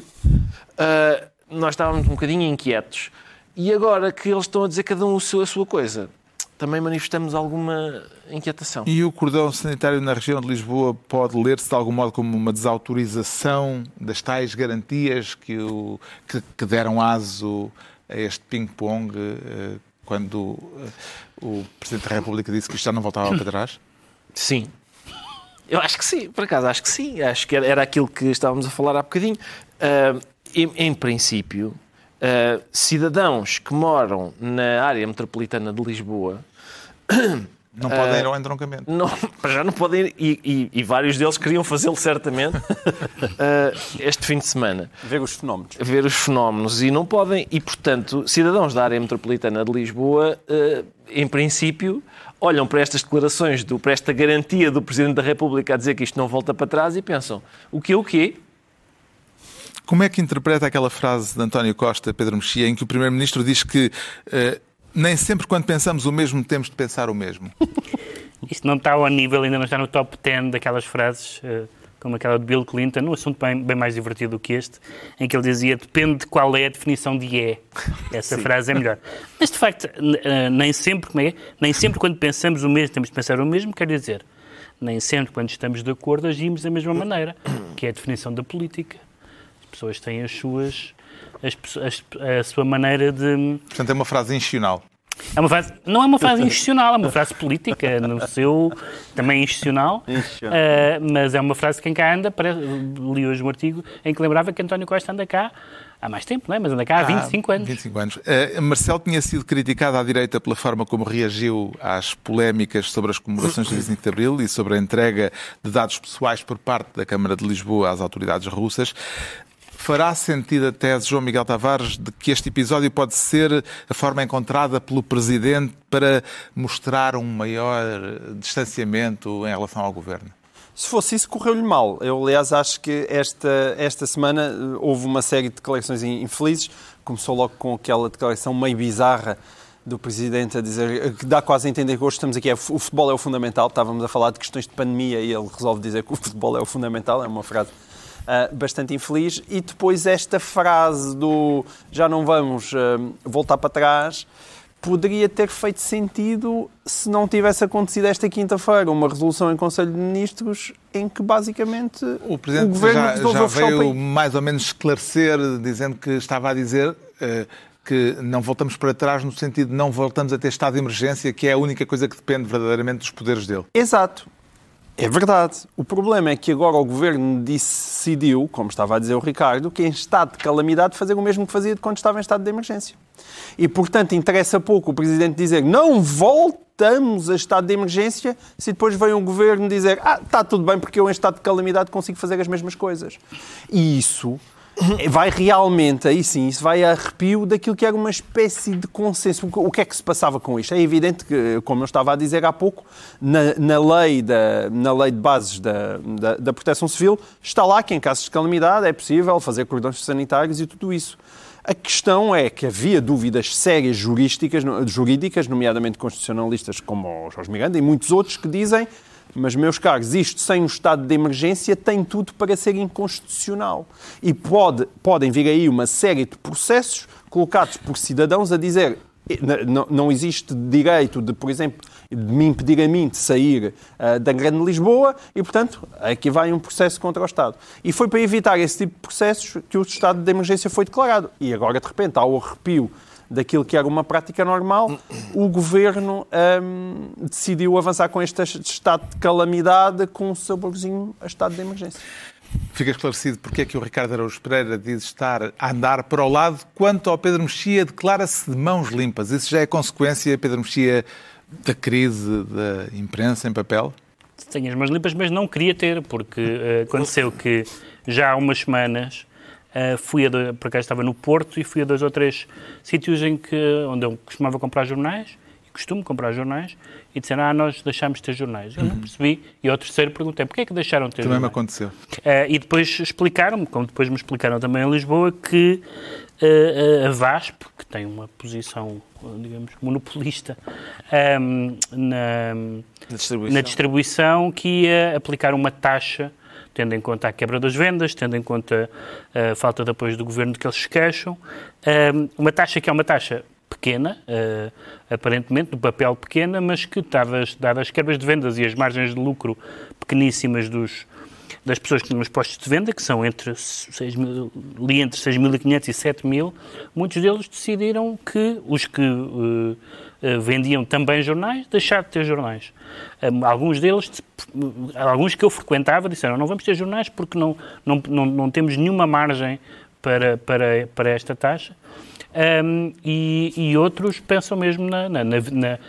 S3: uh, nós estávamos um bocadinho inquietos. E agora que eles estão a dizer cada um a sua coisa, também manifestamos alguma inquietação.
S1: E o cordão sanitário na região de Lisboa pode ler-se de algum modo como uma desautorização das tais garantias que, o, que, que deram aso a este ping-pong uh, quando uh, o Presidente da República disse que isto já não voltava para trás?
S3: Sim. Eu acho que sim, por acaso, acho que sim. Acho que era aquilo que estávamos a falar há bocadinho. Uh, em, em princípio, uh, cidadãos que moram na área metropolitana de Lisboa
S1: não podem ir ao entroncamento.
S3: Não, já não podem ir, e, e, e vários deles queriam fazê-lo certamente uh, este fim de semana.
S5: Ver os fenómenos.
S3: Ver os fenómenos, e não podem. E, portanto, cidadãos da área metropolitana de Lisboa, uh, em princípio, olham para estas declarações, do, para esta garantia do Presidente da República a dizer que isto não volta para trás e pensam, o quê, o quê?
S1: Como é que interpreta aquela frase de António Costa, Pedro Mexia, em que o Primeiro-Ministro diz que uh, nem sempre quando pensamos o mesmo temos de pensar o mesmo?
S4: Isto não está ao nível, ainda não está no top dez daquelas frases, uh, como aquela de Bill Clinton, um assunto bem, bem mais divertido do que este, em que ele dizia, depende de qual é a definição de é. Essa frase é melhor. Mas, de facto, uh, nem sempre, como é? Nem sempre quando pensamos o mesmo temos de pensar o mesmo, quer dizer, nem sempre quando estamos de acordo agimos da mesma maneira, que é a definição da política. As pessoas têm as suas... As, as, a sua maneira de...
S1: Portanto, é uma frase institucional.
S4: É uma frase, não é uma frase institucional, é uma frase política, no seu... Também institucional, institucional. Uh, mas é uma frase de quem cá anda. Parece, li hoje um artigo em que lembrava que António Costa anda cá há mais tempo, não é? Mas anda cá há vinte e cinco anos.
S1: vinte e cinco anos. Uh, Marcelo tinha sido criticado à direita pela forma como reagiu às polémicas sobre as comemorações do vinte e cinco de Abril e sobre a entrega de dados pessoais por parte da Câmara de Lisboa às autoridades russas. Fará sentido a tese, João Miguel Tavares, de que este episódio pode ser a forma encontrada pelo Presidente para mostrar um maior distanciamento em relação ao Governo?
S5: Se fosse isso, correu-lhe mal. Eu, aliás, acho que esta, esta semana houve uma série de declarações infelizes. Começou logo com aquela declaração meio bizarra do Presidente a dizer, que dá quase a entender que hoje estamos aqui, é, o futebol é o fundamental. Estávamos a falar de questões de pandemia e ele resolve dizer que o futebol é o fundamental. É uma frase Uh, bastante infeliz. E depois esta frase do já não vamos uh, voltar para trás poderia ter feito sentido se não tivesse acontecido esta quinta-feira uma resolução em Conselho de Ministros em que basicamente
S1: o Presidente
S5: o Governo
S1: já,
S5: resolveu
S1: já
S5: fechar o país.
S1: veio mais ou menos esclarecer, dizendo que estava a dizer uh, que não voltamos para trás no sentido de não voltamos a ter estado de emergência, que é a única coisa que depende verdadeiramente dos poderes dele.
S5: Exato. É verdade. O problema é que agora o Governo decidiu, como estava a dizer o Ricardo, que em estado de calamidade fazer o mesmo que fazia de quando estava em estado de emergência. E, portanto, interessa pouco o Presidente dizer não voltamos a estado de emergência se depois vem o Governo dizer ah, está tudo bem porque eu em estado de calamidade consigo fazer as mesmas coisas. E isso vai realmente, aí sim, isso vai a arrepio daquilo que era uma espécie de consenso. O que é que se passava com isto? É evidente que, como eu estava a dizer há pouco, na, na, lei, da, na lei de bases da, da, da Proteção Civil, está lá que em casos de calamidade é possível fazer cordões sanitários e tudo isso. A questão é que havia dúvidas sérias jurídicas, jurídicas nomeadamente constitucionalistas como o Jorge Miranda e muitos outros que dizem mas, meus caros, isto sem um estado de emergência tem tudo para ser inconstitucional. E pode, podem vir aí uma série de processos colocados por cidadãos a dizer não, não existe direito de, por exemplo, de me impedir a mim de sair uh, da Grande Lisboa e, portanto, aqui vai um processo contra o Estado. E foi para evitar esse tipo de processos que o estado de emergência foi declarado. E agora, de repente, há o arrepio daquilo que era uma prática normal, o Governo hum, decidiu avançar com este estado de calamidade com um saborzinho a estado de emergência.
S1: Fica esclarecido porque é que o Ricardo Araújo Pereira diz estar a andar para o lado. Quanto ao Pedro Mexia, declara-se de mãos limpas. Isso já é consequência, Pedro Mexia, da crise da imprensa em papel?
S4: Tenho as mãos limpas, mas não queria ter, porque uh, aconteceu que já há umas semanas, uh, fui a dois, por acaso estava no Porto e fui a dois ou três sítios em que, onde eu costumava comprar jornais, e costumo comprar jornais, e disseram, ah, nós deixámos de ter jornais. Eu não percebi. E ao terceiro perguntei, porquê é que deixaram de ter
S1: Também
S4: jornais?
S1: me aconteceu.
S4: Uh, e depois explicaram-me, como depois me explicaram também em Lisboa, que uh, a VASP, que tem uma posição, digamos, monopolista um, na,
S3: Na distribuição.
S4: na distribuição, que ia aplicar uma taxa, tendo em conta a quebra das vendas, tendo em conta a falta de apoio do governo de que eles se queixam, um, uma taxa que é uma taxa pequena, uh, aparentemente, no papel pequena, mas que, dadas, dadas as quebras de vendas e as margens de lucro pequeníssimas dos, das pessoas que estão nos postos de venda, que são entre seis mil, ali entre seis mil e quinhentos e sete mil, muitos deles decidiram que os que uh, uh, vendiam também jornais, deixar de ter jornais. Um, alguns deles, alguns que eu frequentava, disseram, não vamos ter jornais porque não, não, não, não temos nenhuma margem para, para, para esta taxa. Um, e, e outros pensam mesmo na, na, na,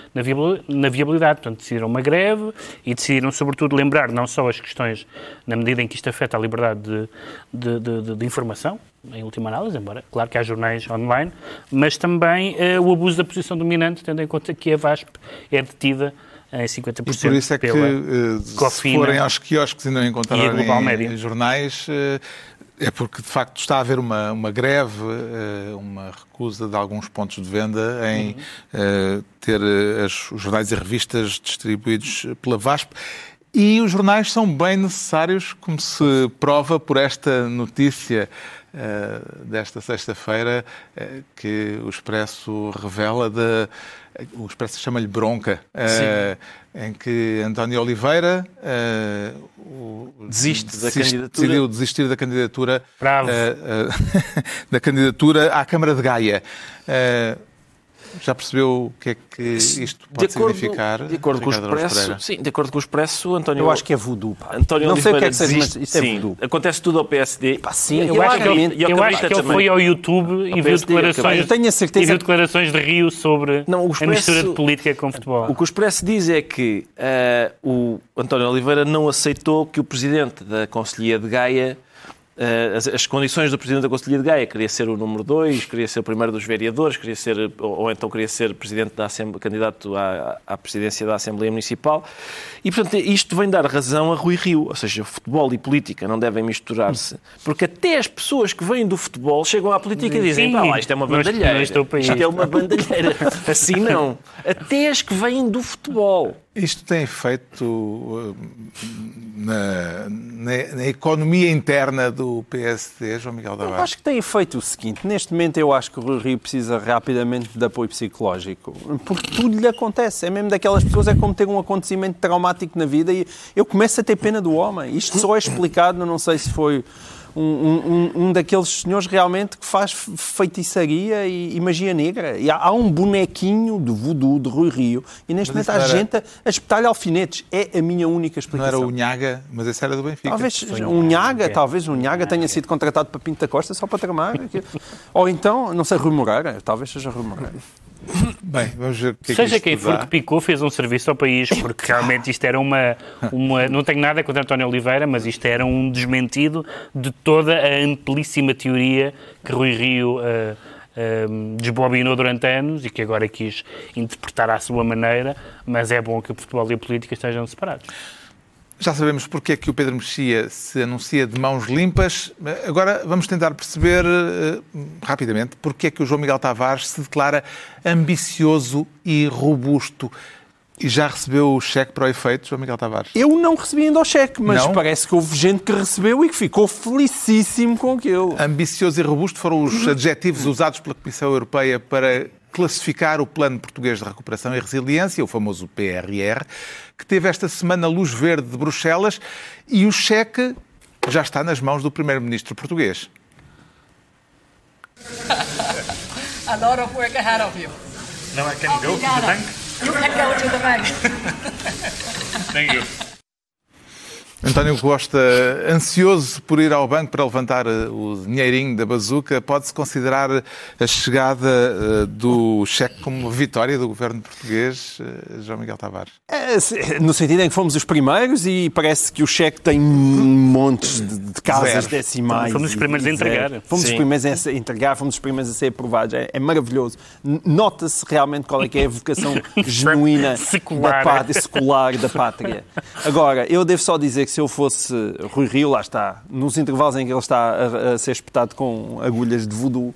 S4: na viabilidade. Portanto, decidiram uma greve e decidiram, sobretudo, lembrar não só as questões, na medida em que isto afeta a liberdade de, de, de, de informação, em última análise, embora, claro que há jornais online, mas também uh, o abuso da posição dominante, tendo em conta que a VASP é detida em cinquenta por cento.
S1: E por isso é que, uh, se forem aos quiosques e não encontrarem jornais... Uh, É porque, de facto, está a haver uma, uma greve, uma recusa de alguns pontos de venda em uhum. ter as, os jornais e revistas distribuídos pela VASP. E os jornais são bem necessários, como se prova por esta notícia uh, desta sexta-feira, uh, que o Expresso revela de... O Expresso chama-lhe bronca, uh, em que António Oliveira uh, o,
S3: desiste da
S1: desiste,
S3: candidatura.
S1: decidiu desistir da candidatura, uh, uh, da candidatura à Câmara de Gaia. Uh, Já percebeu o que é que isto pode
S3: de acordo,
S1: significar?
S3: De acordo com o Expresso, sim, de acordo com o Expresso, António...
S5: Eu acho que é voodoo, pá.
S3: António
S5: não sei
S3: Oliveira
S5: o que é que seja,
S3: desiste,
S5: mas isto é
S3: sim,
S5: voodoo.
S3: Acontece tudo ao P S D.
S5: Pá, sim,
S4: eu,
S5: eu
S4: acho que ele, eu, eu acho que ele foi ao YouTube e viu, declarações,
S5: eu tenho a certeza
S4: e viu declarações de Rio sobre
S3: não, Expresso,
S4: a mistura de política com futebol.
S3: O que o Expresso diz é que uh, o António Oliveira não aceitou que o presidente da Conselhia de Gaia As, as condições do Presidente da Conselhia de Gaia, queria ser o número dois, queria ser o primeiro dos vereadores, queria ser, ou, ou então queria ser Presidente da Assembleia, candidato à, à presidência da Assembleia Municipal. E, portanto, isto vem dar razão a Rui Rio, ou seja, futebol e política não devem misturar-se, porque até as pessoas que vêm do futebol chegam à política e dizem, pá lá, isto é uma bandalheira, isto é uma bandalheira. Assim não. Até as que vêm do futebol.
S1: Isto tem efeito na, na, na economia interna do P S D, João Miguel Tavares?
S5: Eu acho que tem efeito o seguinte. Neste momento eu acho que o Rui Rio precisa rapidamente de apoio psicológico. Porque tudo lhe acontece. É mesmo daquelas pessoas, é como ter um acontecimento traumático na vida e eu começo a ter pena do homem. Isto só é explicado, não sei se foi... Um, um, um daqueles senhores realmente que faz feitiçaria e, e magia negra. E há, há um bonequinho de voodoo de Rui Rio e neste momento há era... gente a, a espetar-lhe alfinetes. É a minha única explicação.
S1: Não era o Nhaga, mas esse era do Benfica.
S5: Talvez um Nhaga, talvez um Nhaga tenha sido contratado para Pinto da Costa só para tramar. Ou então, não sei, Rui Moreira. Talvez seja Rui Moreira.
S1: Bem, vamos ver o que é
S4: Seja
S1: que
S4: quem for que picou, fez um serviço ao país, porque realmente isto era uma, uma... Não tenho nada contra António Oliveira, mas isto era um desmentido de toda a amplíssima teoria que Rui Rio uh, uh, desbobinou durante anos e que agora quis interpretar à sua maneira, mas é bom que o futebol e a política estejam separados.
S1: Já sabemos porque é que o Pedro Mexia se anuncia de mãos limpas. Agora vamos tentar perceber uh, rapidamente porque é que o João Miguel Tavares se declara ambicioso e robusto. E já recebeu o cheque para o efeito, João Miguel Tavares?
S5: Eu não recebi ainda o cheque, mas
S1: não?
S5: Parece que houve gente que recebeu e que ficou felicíssimo com aquilo.
S1: Ambicioso e robusto foram os adjetivos usados pela Comissão Europeia para classificar o Plano Português de Recuperação e Resiliência, o famoso P R R, que teve esta semana luz verde de Bruxelas e o cheque já está nas mãos do primeiro-ministro português.
S12: A lot of work ahead of you.
S13: Now I can go to the bank?
S12: You can go to the bank.
S13: Thank you.
S1: António Costa, ansioso por ir ao banco para levantar o dinheirinho da bazuca, pode-se considerar a chegada do cheque como uma vitória do governo português, João Miguel Tavares?
S5: É, no sentido em que fomos os primeiros e parece que o cheque tem montes de, de casas
S1: Zero.
S5: decimais.
S4: Fomos os primeiros a entregar.
S5: Fomos
S3: Sim.
S5: os primeiros a entregar, fomos os primeiros a ser aprovados. É, é maravilhoso. Nota-se realmente qual é que é a vocação genuína
S4: Secular.
S5: da pátria, secular da pátria. Agora, eu devo só dizer que se eu fosse Rui Rio, lá está, nos intervalos em que ele está a, a ser espetado com agulhas de voodoo,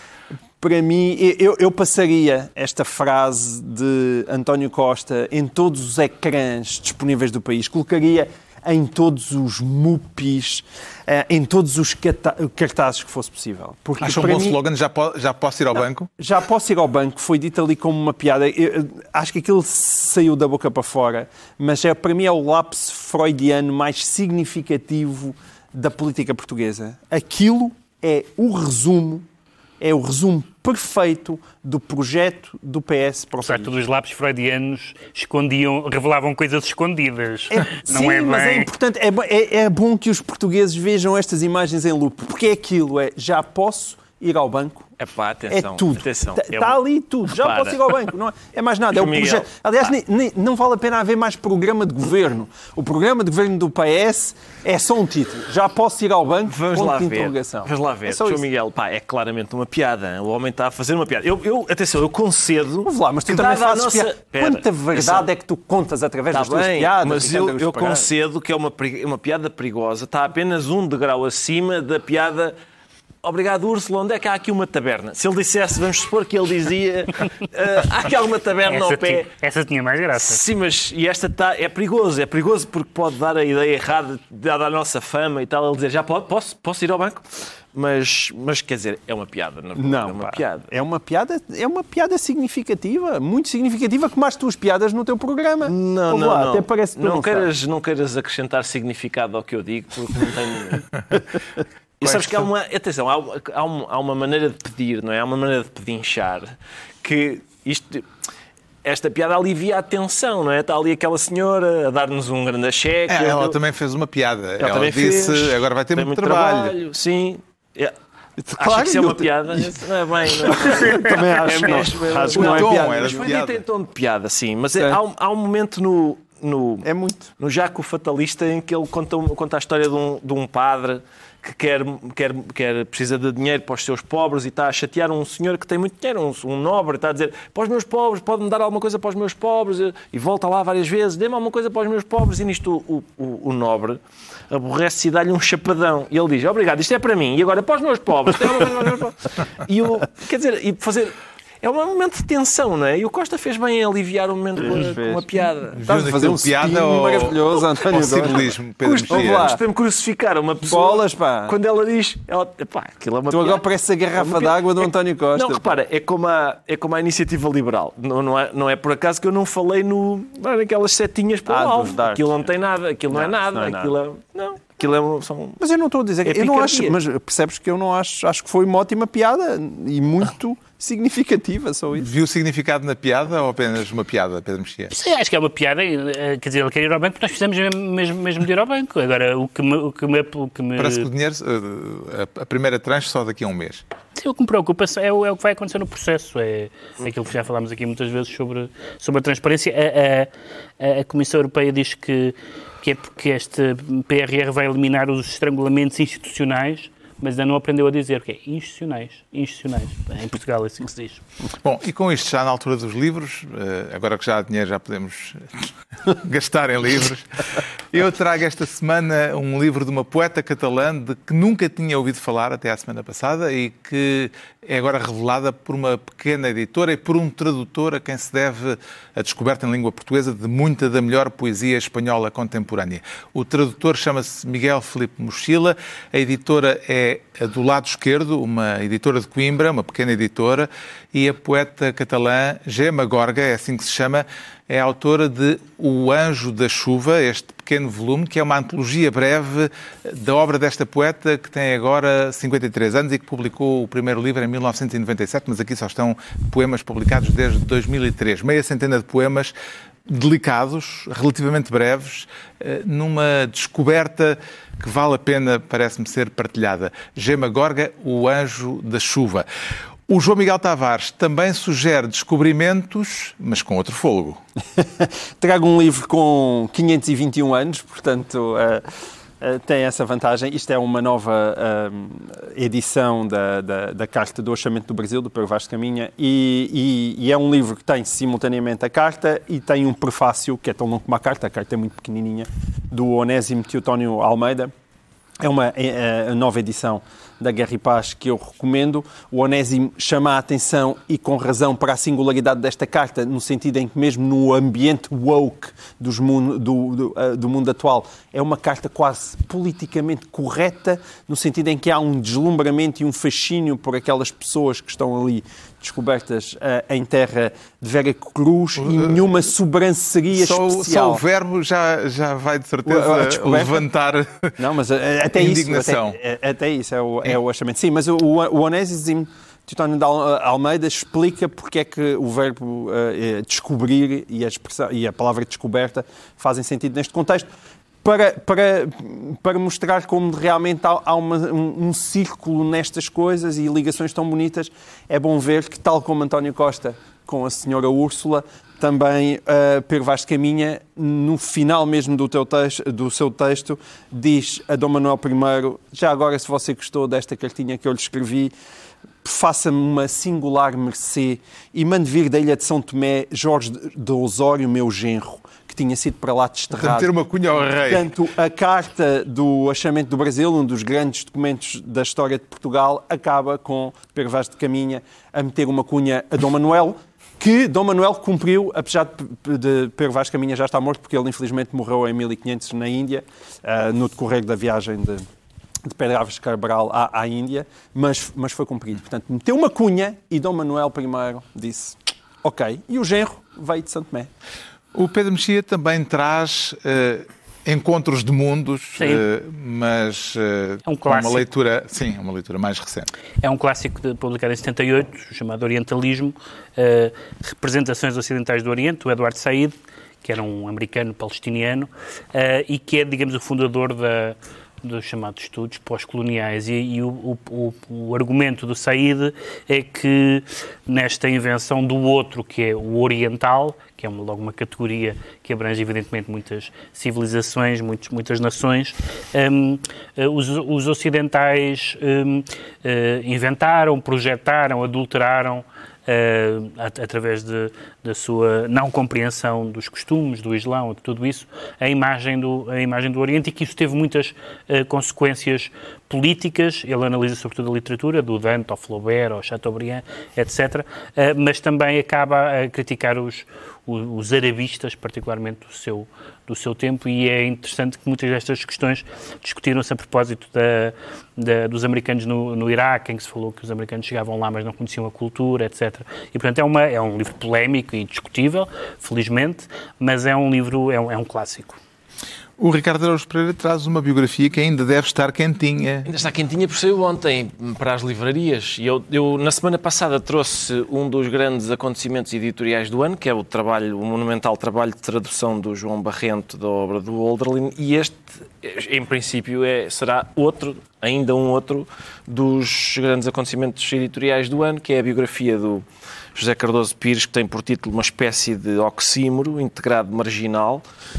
S5: para mim, eu, eu passaria esta frase de António Costa em todos os ecrãs disponíveis do país, colocaria em todos os mupis, em todos os cartazes que fosse possível. Porque
S1: Acha um bom mim, slogan, já, po- já posso ir ao
S5: não,
S1: banco?
S5: Já posso ir ao banco, foi dito ali como uma piada. Eu, acho que aquilo saiu da boca para fora, mas é, para mim é o lapso freudiano mais significativo da política portuguesa. Aquilo é o resumo, é o resumo perfeito do projeto do P S para o
S4: Certo,
S5: país.
S4: dos lápis freudianos escondiam, revelavam coisas escondidas.
S5: É,
S4: não
S5: sim,
S4: é bem...
S5: mas é importante, é, é, é bom que os portugueses vejam estas imagens em loop, porque é aquilo, é, já posso ir ao banco.
S3: Epá, atenção,
S5: É tudo.
S3: atenção.
S5: Está
S3: É
S5: tá
S3: um-
S5: ali tudo. Já
S3: Repara.
S5: posso ir ao banco. Não é, é mais nada. É o
S3: João Miguel.
S5: projeto. Aliás, nem, nem- não vale a pena haver mais programa de governo. O programa de governo do P S é só um título. Já posso ir ao banco.
S3: Vamos
S5: ponto
S3: lá
S5: de
S3: ver.
S5: interrogação.
S3: Vamos lá ver.
S5: É só
S3: João
S5: isso.
S3: Miguel, pá, é claramente uma piada. O homem está a fazer uma piada. Eu, eu atenção, eu concedo...
S5: Vamos lá, mas tu
S3: que
S5: também
S3: dada a
S5: fazes
S3: nossa...
S5: piada.
S3: Pera,
S5: Quanta verdade
S3: atenção.
S5: é que tu contas através das
S3: Está
S5: tuas
S3: bem,
S5: piadas?
S3: mas
S5: Ricardo
S3: eu,
S5: Araújo
S3: eu
S5: Pereira?
S3: concedo que é uma, peri- uma piada perigosa. Está apenas um degrau acima da piada... Obrigado, Úrsula. Onde é que há aqui uma taberna? Se ele dissesse, vamos supor que ele dizia "Ah, há aqui alguma taberna
S4: essa,
S3: ao pé.
S4: tinha, essa tinha mais graça.
S3: Sim, mas e esta tá, é perigoso. É perigoso porque pode dar a ideia errada, dada a nossa fama e tal. Ele dizer, já pode, posso, posso ir ao banco? Mas, mas quer dizer, é uma piada. Não,
S5: Não,
S3: é uma
S5: pá.
S3: piada.
S5: É uma piada, é uma piada significativa, muito significativa, como as tuas piadas no teu programa.
S3: Não,
S5: Vamos
S3: não,
S5: lá,
S3: não.
S5: Até parece que tu
S3: não,
S5: não
S3: queiras, não queiras acrescentar significado ao que eu digo, porque não tenho... E sabes que há uma... Atenção, há, há, uma, há uma maneira de pedir, não é? Há uma maneira de pedinchar que isto... Esta piada alivia a tensão, não é? Está ali aquela senhora a dar-nos um grande cheque.
S1: É, ela
S3: eu-
S1: também fez uma piada.
S3: Ela
S1: Ela,
S3: também
S1: disse,
S3: fez.
S1: agora vai ter
S3: Tem
S1: muito, trabalho.
S3: Sim. É.
S5: Claro,
S3: Acha que isso é uma
S5: eu te-
S3: piada? Isso não é bem, não é?
S5: Também acho que não.
S3: mesmo,
S5: Acho que
S1: O
S5: não é
S1: tom
S5: piada.
S1: era
S3: Mas
S1: de
S3: foi
S1: piada.
S3: dito em tom de piada, sim. Mas é-
S5: É.
S3: há, um, há um momento no, no,
S5: É muito.
S3: no Jaco Fatalista em que ele conta, um- conta a história de um, de um padre que quer, quer, quer, precisa de dinheiro para os seus pobres e está a chatear um senhor que tem muito dinheiro, um, um nobre, está a dizer para os meus pobres, pode-me dar alguma coisa para os meus pobres, e volta lá várias vezes, dê-me alguma coisa para os meus pobres, e nisto o, o, o nobre aborrece e dá-lhe um chapadão. E ele diz, obrigado, isto é para mim, e agora para os meus pobres. Tem alguma coisa para os meus pobres. E o, quer dizer, e fazer... É um momento de tensão, não é? E o Costa fez bem em aliviar o momento com, a- com uma piada.
S5: Estás a fazer um
S1: piada
S5: spin
S1: ou,
S5: maravilhoso, António
S1: ou
S5: Costa.
S1: simbolismo, Pedro
S3: Custa-
S1: Mexia?
S5: lá.
S3: Custa-me crucificar uma pessoa
S5: Bolas, pá.
S3: quando ela diz... Ela, pá, aquilo é uma
S5: Tu agora
S3: piada.
S5: parece a garrafa d'água do António Costa.
S3: Não, repara, é como a, é como a iniciativa liberal. Não, não, é, não é por acaso que eu não falei no, naquelas setinhas para
S5: Ah,
S3: o
S5: dos
S3: alvo.
S5: darts.
S3: Aquilo não tem nada, aquilo não,
S5: Não,
S3: é nada.
S5: não é nada.
S3: Aquilo é, não, aquilo é um, são...
S5: Mas eu não estou a dizer que
S3: É
S5: eu não acho,
S3: picardia.
S5: mas percebes que eu não acho, acho que foi uma ótima piada e muito significativa, só isso.
S1: Viu significado na piada ou apenas uma piada, Pedro Mexia?
S4: Sim, acho que é uma piada, eh, quer dizer, ele quer ir ao banco porque nós precisamos mesmo, mesmo, mesmo de ir ao banco. Agora, o que me... O que me, o que me...
S1: Parece que o dinheiro, eh, a a primeira tranche só daqui a um mês.
S4: Sim, o que me preocupa é o, é o que vai acontecer no processo. É, é aquilo que já falámos aqui muitas vezes sobre, sobre a transparência. A, a, a Comissão Europeia diz que, que é porque este P R R vai eliminar os estrangulamentos institucionais, mas ainda não aprendeu a dizer que é institucionais. Institucionais. Em Portugal é assim que se diz.
S1: Bom, e com isto já na altura dos livros, eh, agora que já há dinheiro já podemos gastar em livros, eu trago esta semana um livro de uma poeta catalã de que nunca tinha ouvido falar até à semana passada e que é agora revelada por uma pequena editora e por um tradutor a quem se deve a descoberta em língua portuguesa de muita da melhor poesia espanhola contemporânea. O tradutor chama-se Miguel Filipe Mochila, a editora é a do Lado Esquerdo, uma editora de Coimbra, uma pequena editora, e a poeta catalã Gemma Gorga, é assim que se chama, é autora de O Anjo da Chuva, este pequeno volume, que é uma antologia breve da obra desta poeta, que tem agora cinquenta e três anos e que publicou o primeiro livro em mil novecentos e noventa e sete, mas aqui só estão poemas publicados desde dois mil e três. Meia centena de poemas delicados, relativamente breves, numa descoberta que vale a pena, parece-me ser partilhada. Gema Gorga, O Anjo da Chuva. O João Miguel Tavares também sugere descobrimentos, mas com outro fôlego.
S5: Trago um livro com quinhentos e vinte e um anos, portanto... Uh... Uh, tem essa vantagem. Isto é uma nova uh, edição da, da, da Carta do Orçamento do Brasil, do Pedro Vaz de Caminha, e, e, e é um livro que tem simultaneamente a carta e tem um prefácio, que é tão longo como a carta, a carta é muito pequenininha, do Onésimo Teotónio Almeida. É uma é, a nova edição da Guerra e Paz que eu recomendo. O Onésimo chama a atenção, e com razão, para a singularidade desta carta, no sentido em que mesmo no ambiente woke dos mundo, do, do, uh, do mundo atual, é uma carta quase politicamente correta, no sentido em que há um deslumbramento e um fascínio por aquelas pessoas que estão ali descobertas uh, em terra de Vera Cruz, e nenhuma sobranceria
S1: só,
S5: especial.
S1: Só o verbo já, já vai, de certeza, levantar
S5: Não, mas uh, até
S1: indignação.
S5: Isso, até, até isso é o, é o achamento. Sim, mas o, o Onésimo Teotónio de Almeida explica porque é que o verbo uh, descobrir e a, expressão, e a palavra descoberta fazem sentido neste contexto, para, para, para mostrar como realmente há, há uma, um, um círculo nestas coisas e ligações tão bonitas. É bom ver que, tal como António Costa com a senhora Úrsula, também uh, Pedro Vaz de Caminha, no final mesmo do, teu texto, do seu texto, diz a Dom Manuel I: já agora, se você gostou desta cartinha que eu lhe escrevi, faça-me uma singular mercê e mande vir da ilha de São Tomé Jorge de Osório, meu genro, que tinha sido para lá desterrado.
S1: Ter uma cunha ao rei.
S5: Portanto, a Carta do Achamento do Brasil, um dos grandes documentos da história de Portugal, acaba com Pedro Vaz de Caminha a meter uma cunha a Dom Manuel, que Dom Manuel cumpriu, apesar de, de Pedro Vaz de Caminha já estar morto, porque ele infelizmente morreu em mil e quinhentos na Índia, uh, no decorrer da viagem de, de Pedro Álvares Cabral à, à Índia, mas, mas foi cumprido. Portanto, meteu uma cunha e Dom Manuel I disse ok. E o genro veio de Santo Tomé.
S1: O Pedro Mexia também traz uh, encontros de mundos, uh, mas uh,
S4: é um clássico.
S1: Uma leitura, sim, uma leitura mais recente.
S4: É um clássico de, publicado em setenta e oito, chamado Orientalismo, uh, Representações Ocidentais do Oriente, do Eduardo Said, que era um americano palestiniano, uh, e que é, digamos, o fundador da... dos chamados estudos pós-coloniais. E, e o, o, o argumento do Said é que nesta invenção do outro, que é o oriental, que é uma, logo uma categoria que abrange evidentemente muitas civilizações, muitos, muitas nações, um, os, os ocidentais um, uh, inventaram, projetaram, adulteraram, Uh, através de, da sua não compreensão dos costumes, do Islão, de tudo isso, a imagem do, a imagem do Oriente, e que isso teve muitas uh, consequências políticas. Ele analisa sobretudo a literatura, do Dante, ao Flaubert, ao Chateaubriand, etcétera, uh, mas também acaba a criticar os, os, os arabistas, particularmente do seu, do seu tempo, e é interessante que muitas destas questões discutiram-se a propósito da, da, dos americanos no, no Iraque, em que se falou que os americanos chegavam lá mas não conheciam a cultura, etcétera. E, portanto, é, uma, é um livro polémico e discutível, felizmente, mas é um livro, é um, é um clássico.
S1: O Ricardo Araújo Pereira traz uma biografia que ainda deve estar quentinha.
S3: Ainda está quentinha, porque saiu ontem para as livrarias. E eu, eu, na semana passada, trouxe um dos grandes acontecimentos editoriais do ano, que é o trabalho, o monumental trabalho de tradução do João Barrento da obra do Hölderlin. E este, em princípio, é, será outro, ainda um outro, dos grandes acontecimentos editoriais do ano, que é a biografia do José Cardoso Pires, que tem por título uma espécie de oxímoro integrado marginal.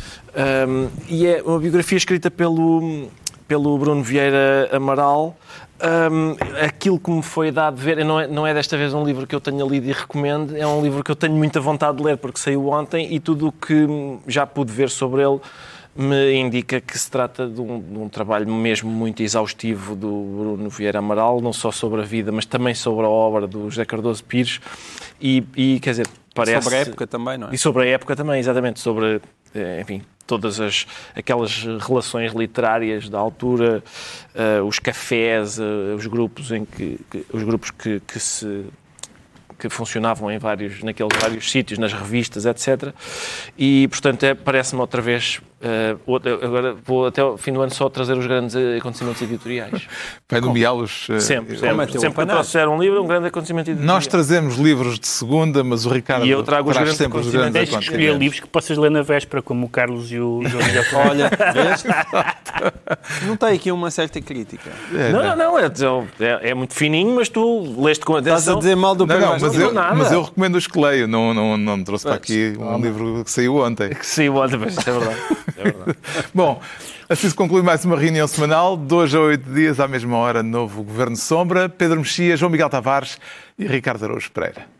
S3: Um, e é uma biografia escrita pelo, pelo Bruno Vieira Amaral. Um, aquilo que me foi dado de ver, não é, não é desta vez um livro que eu tenha lido e recomendo, é um livro que eu tenho muita vontade de ler porque saiu ontem, e tudo o que já pude ver sobre ele me indica que se trata de um, de um trabalho mesmo muito exaustivo do Bruno Vieira Amaral, não só sobre a vida, mas também sobre a obra do José Cardoso Pires, e, e quer dizer, parece...
S5: Sobre a época também, não é?
S3: E sobre a época também, exatamente, sobre, enfim, todas as, aquelas relações literárias da altura, uh, os cafés, uh, os grupos em que, que os grupos que, que se que funcionavam em vários, naqueles vários sítios, nas revistas, etcétera. E, portanto, é, parece-me outra vez Uh, outra, agora vou até ao fim do ano só trazer os grandes acontecimentos editoriais.
S1: Vai nomeá-los. Uh,
S3: sempre, sempre. Sempre que eu trouxer um livro, um grande acontecimento editorial.
S1: Nós trazemos livros de segunda, mas o Ricardo
S3: e eu trago os
S1: traz
S3: grandes
S1: sempre os grandes
S4: Tens que escolher livros que possas ler na véspera, como o Carlos e o João Miguel.
S5: Olha, veste? Não tem aqui uma certa crítica.
S3: É, não, não, não. É, é, é muito fininho, mas tu leste com atenção.
S5: Estás a dizer mal do
S1: não, não,
S5: mas,
S1: mas, eu, mas eu recomendo os que leio. Não, não, não me trouxe para aqui um livro que saiu ontem.
S3: Que saiu ontem, mas isso é verdade. É verdade.
S1: Bom, assim se conclui mais uma reunião semanal. De hoje a oito dias, à mesma hora, novo Governo Sombra. Pedro Mexia, João Miguel Tavares e Ricardo Araújo Pereira.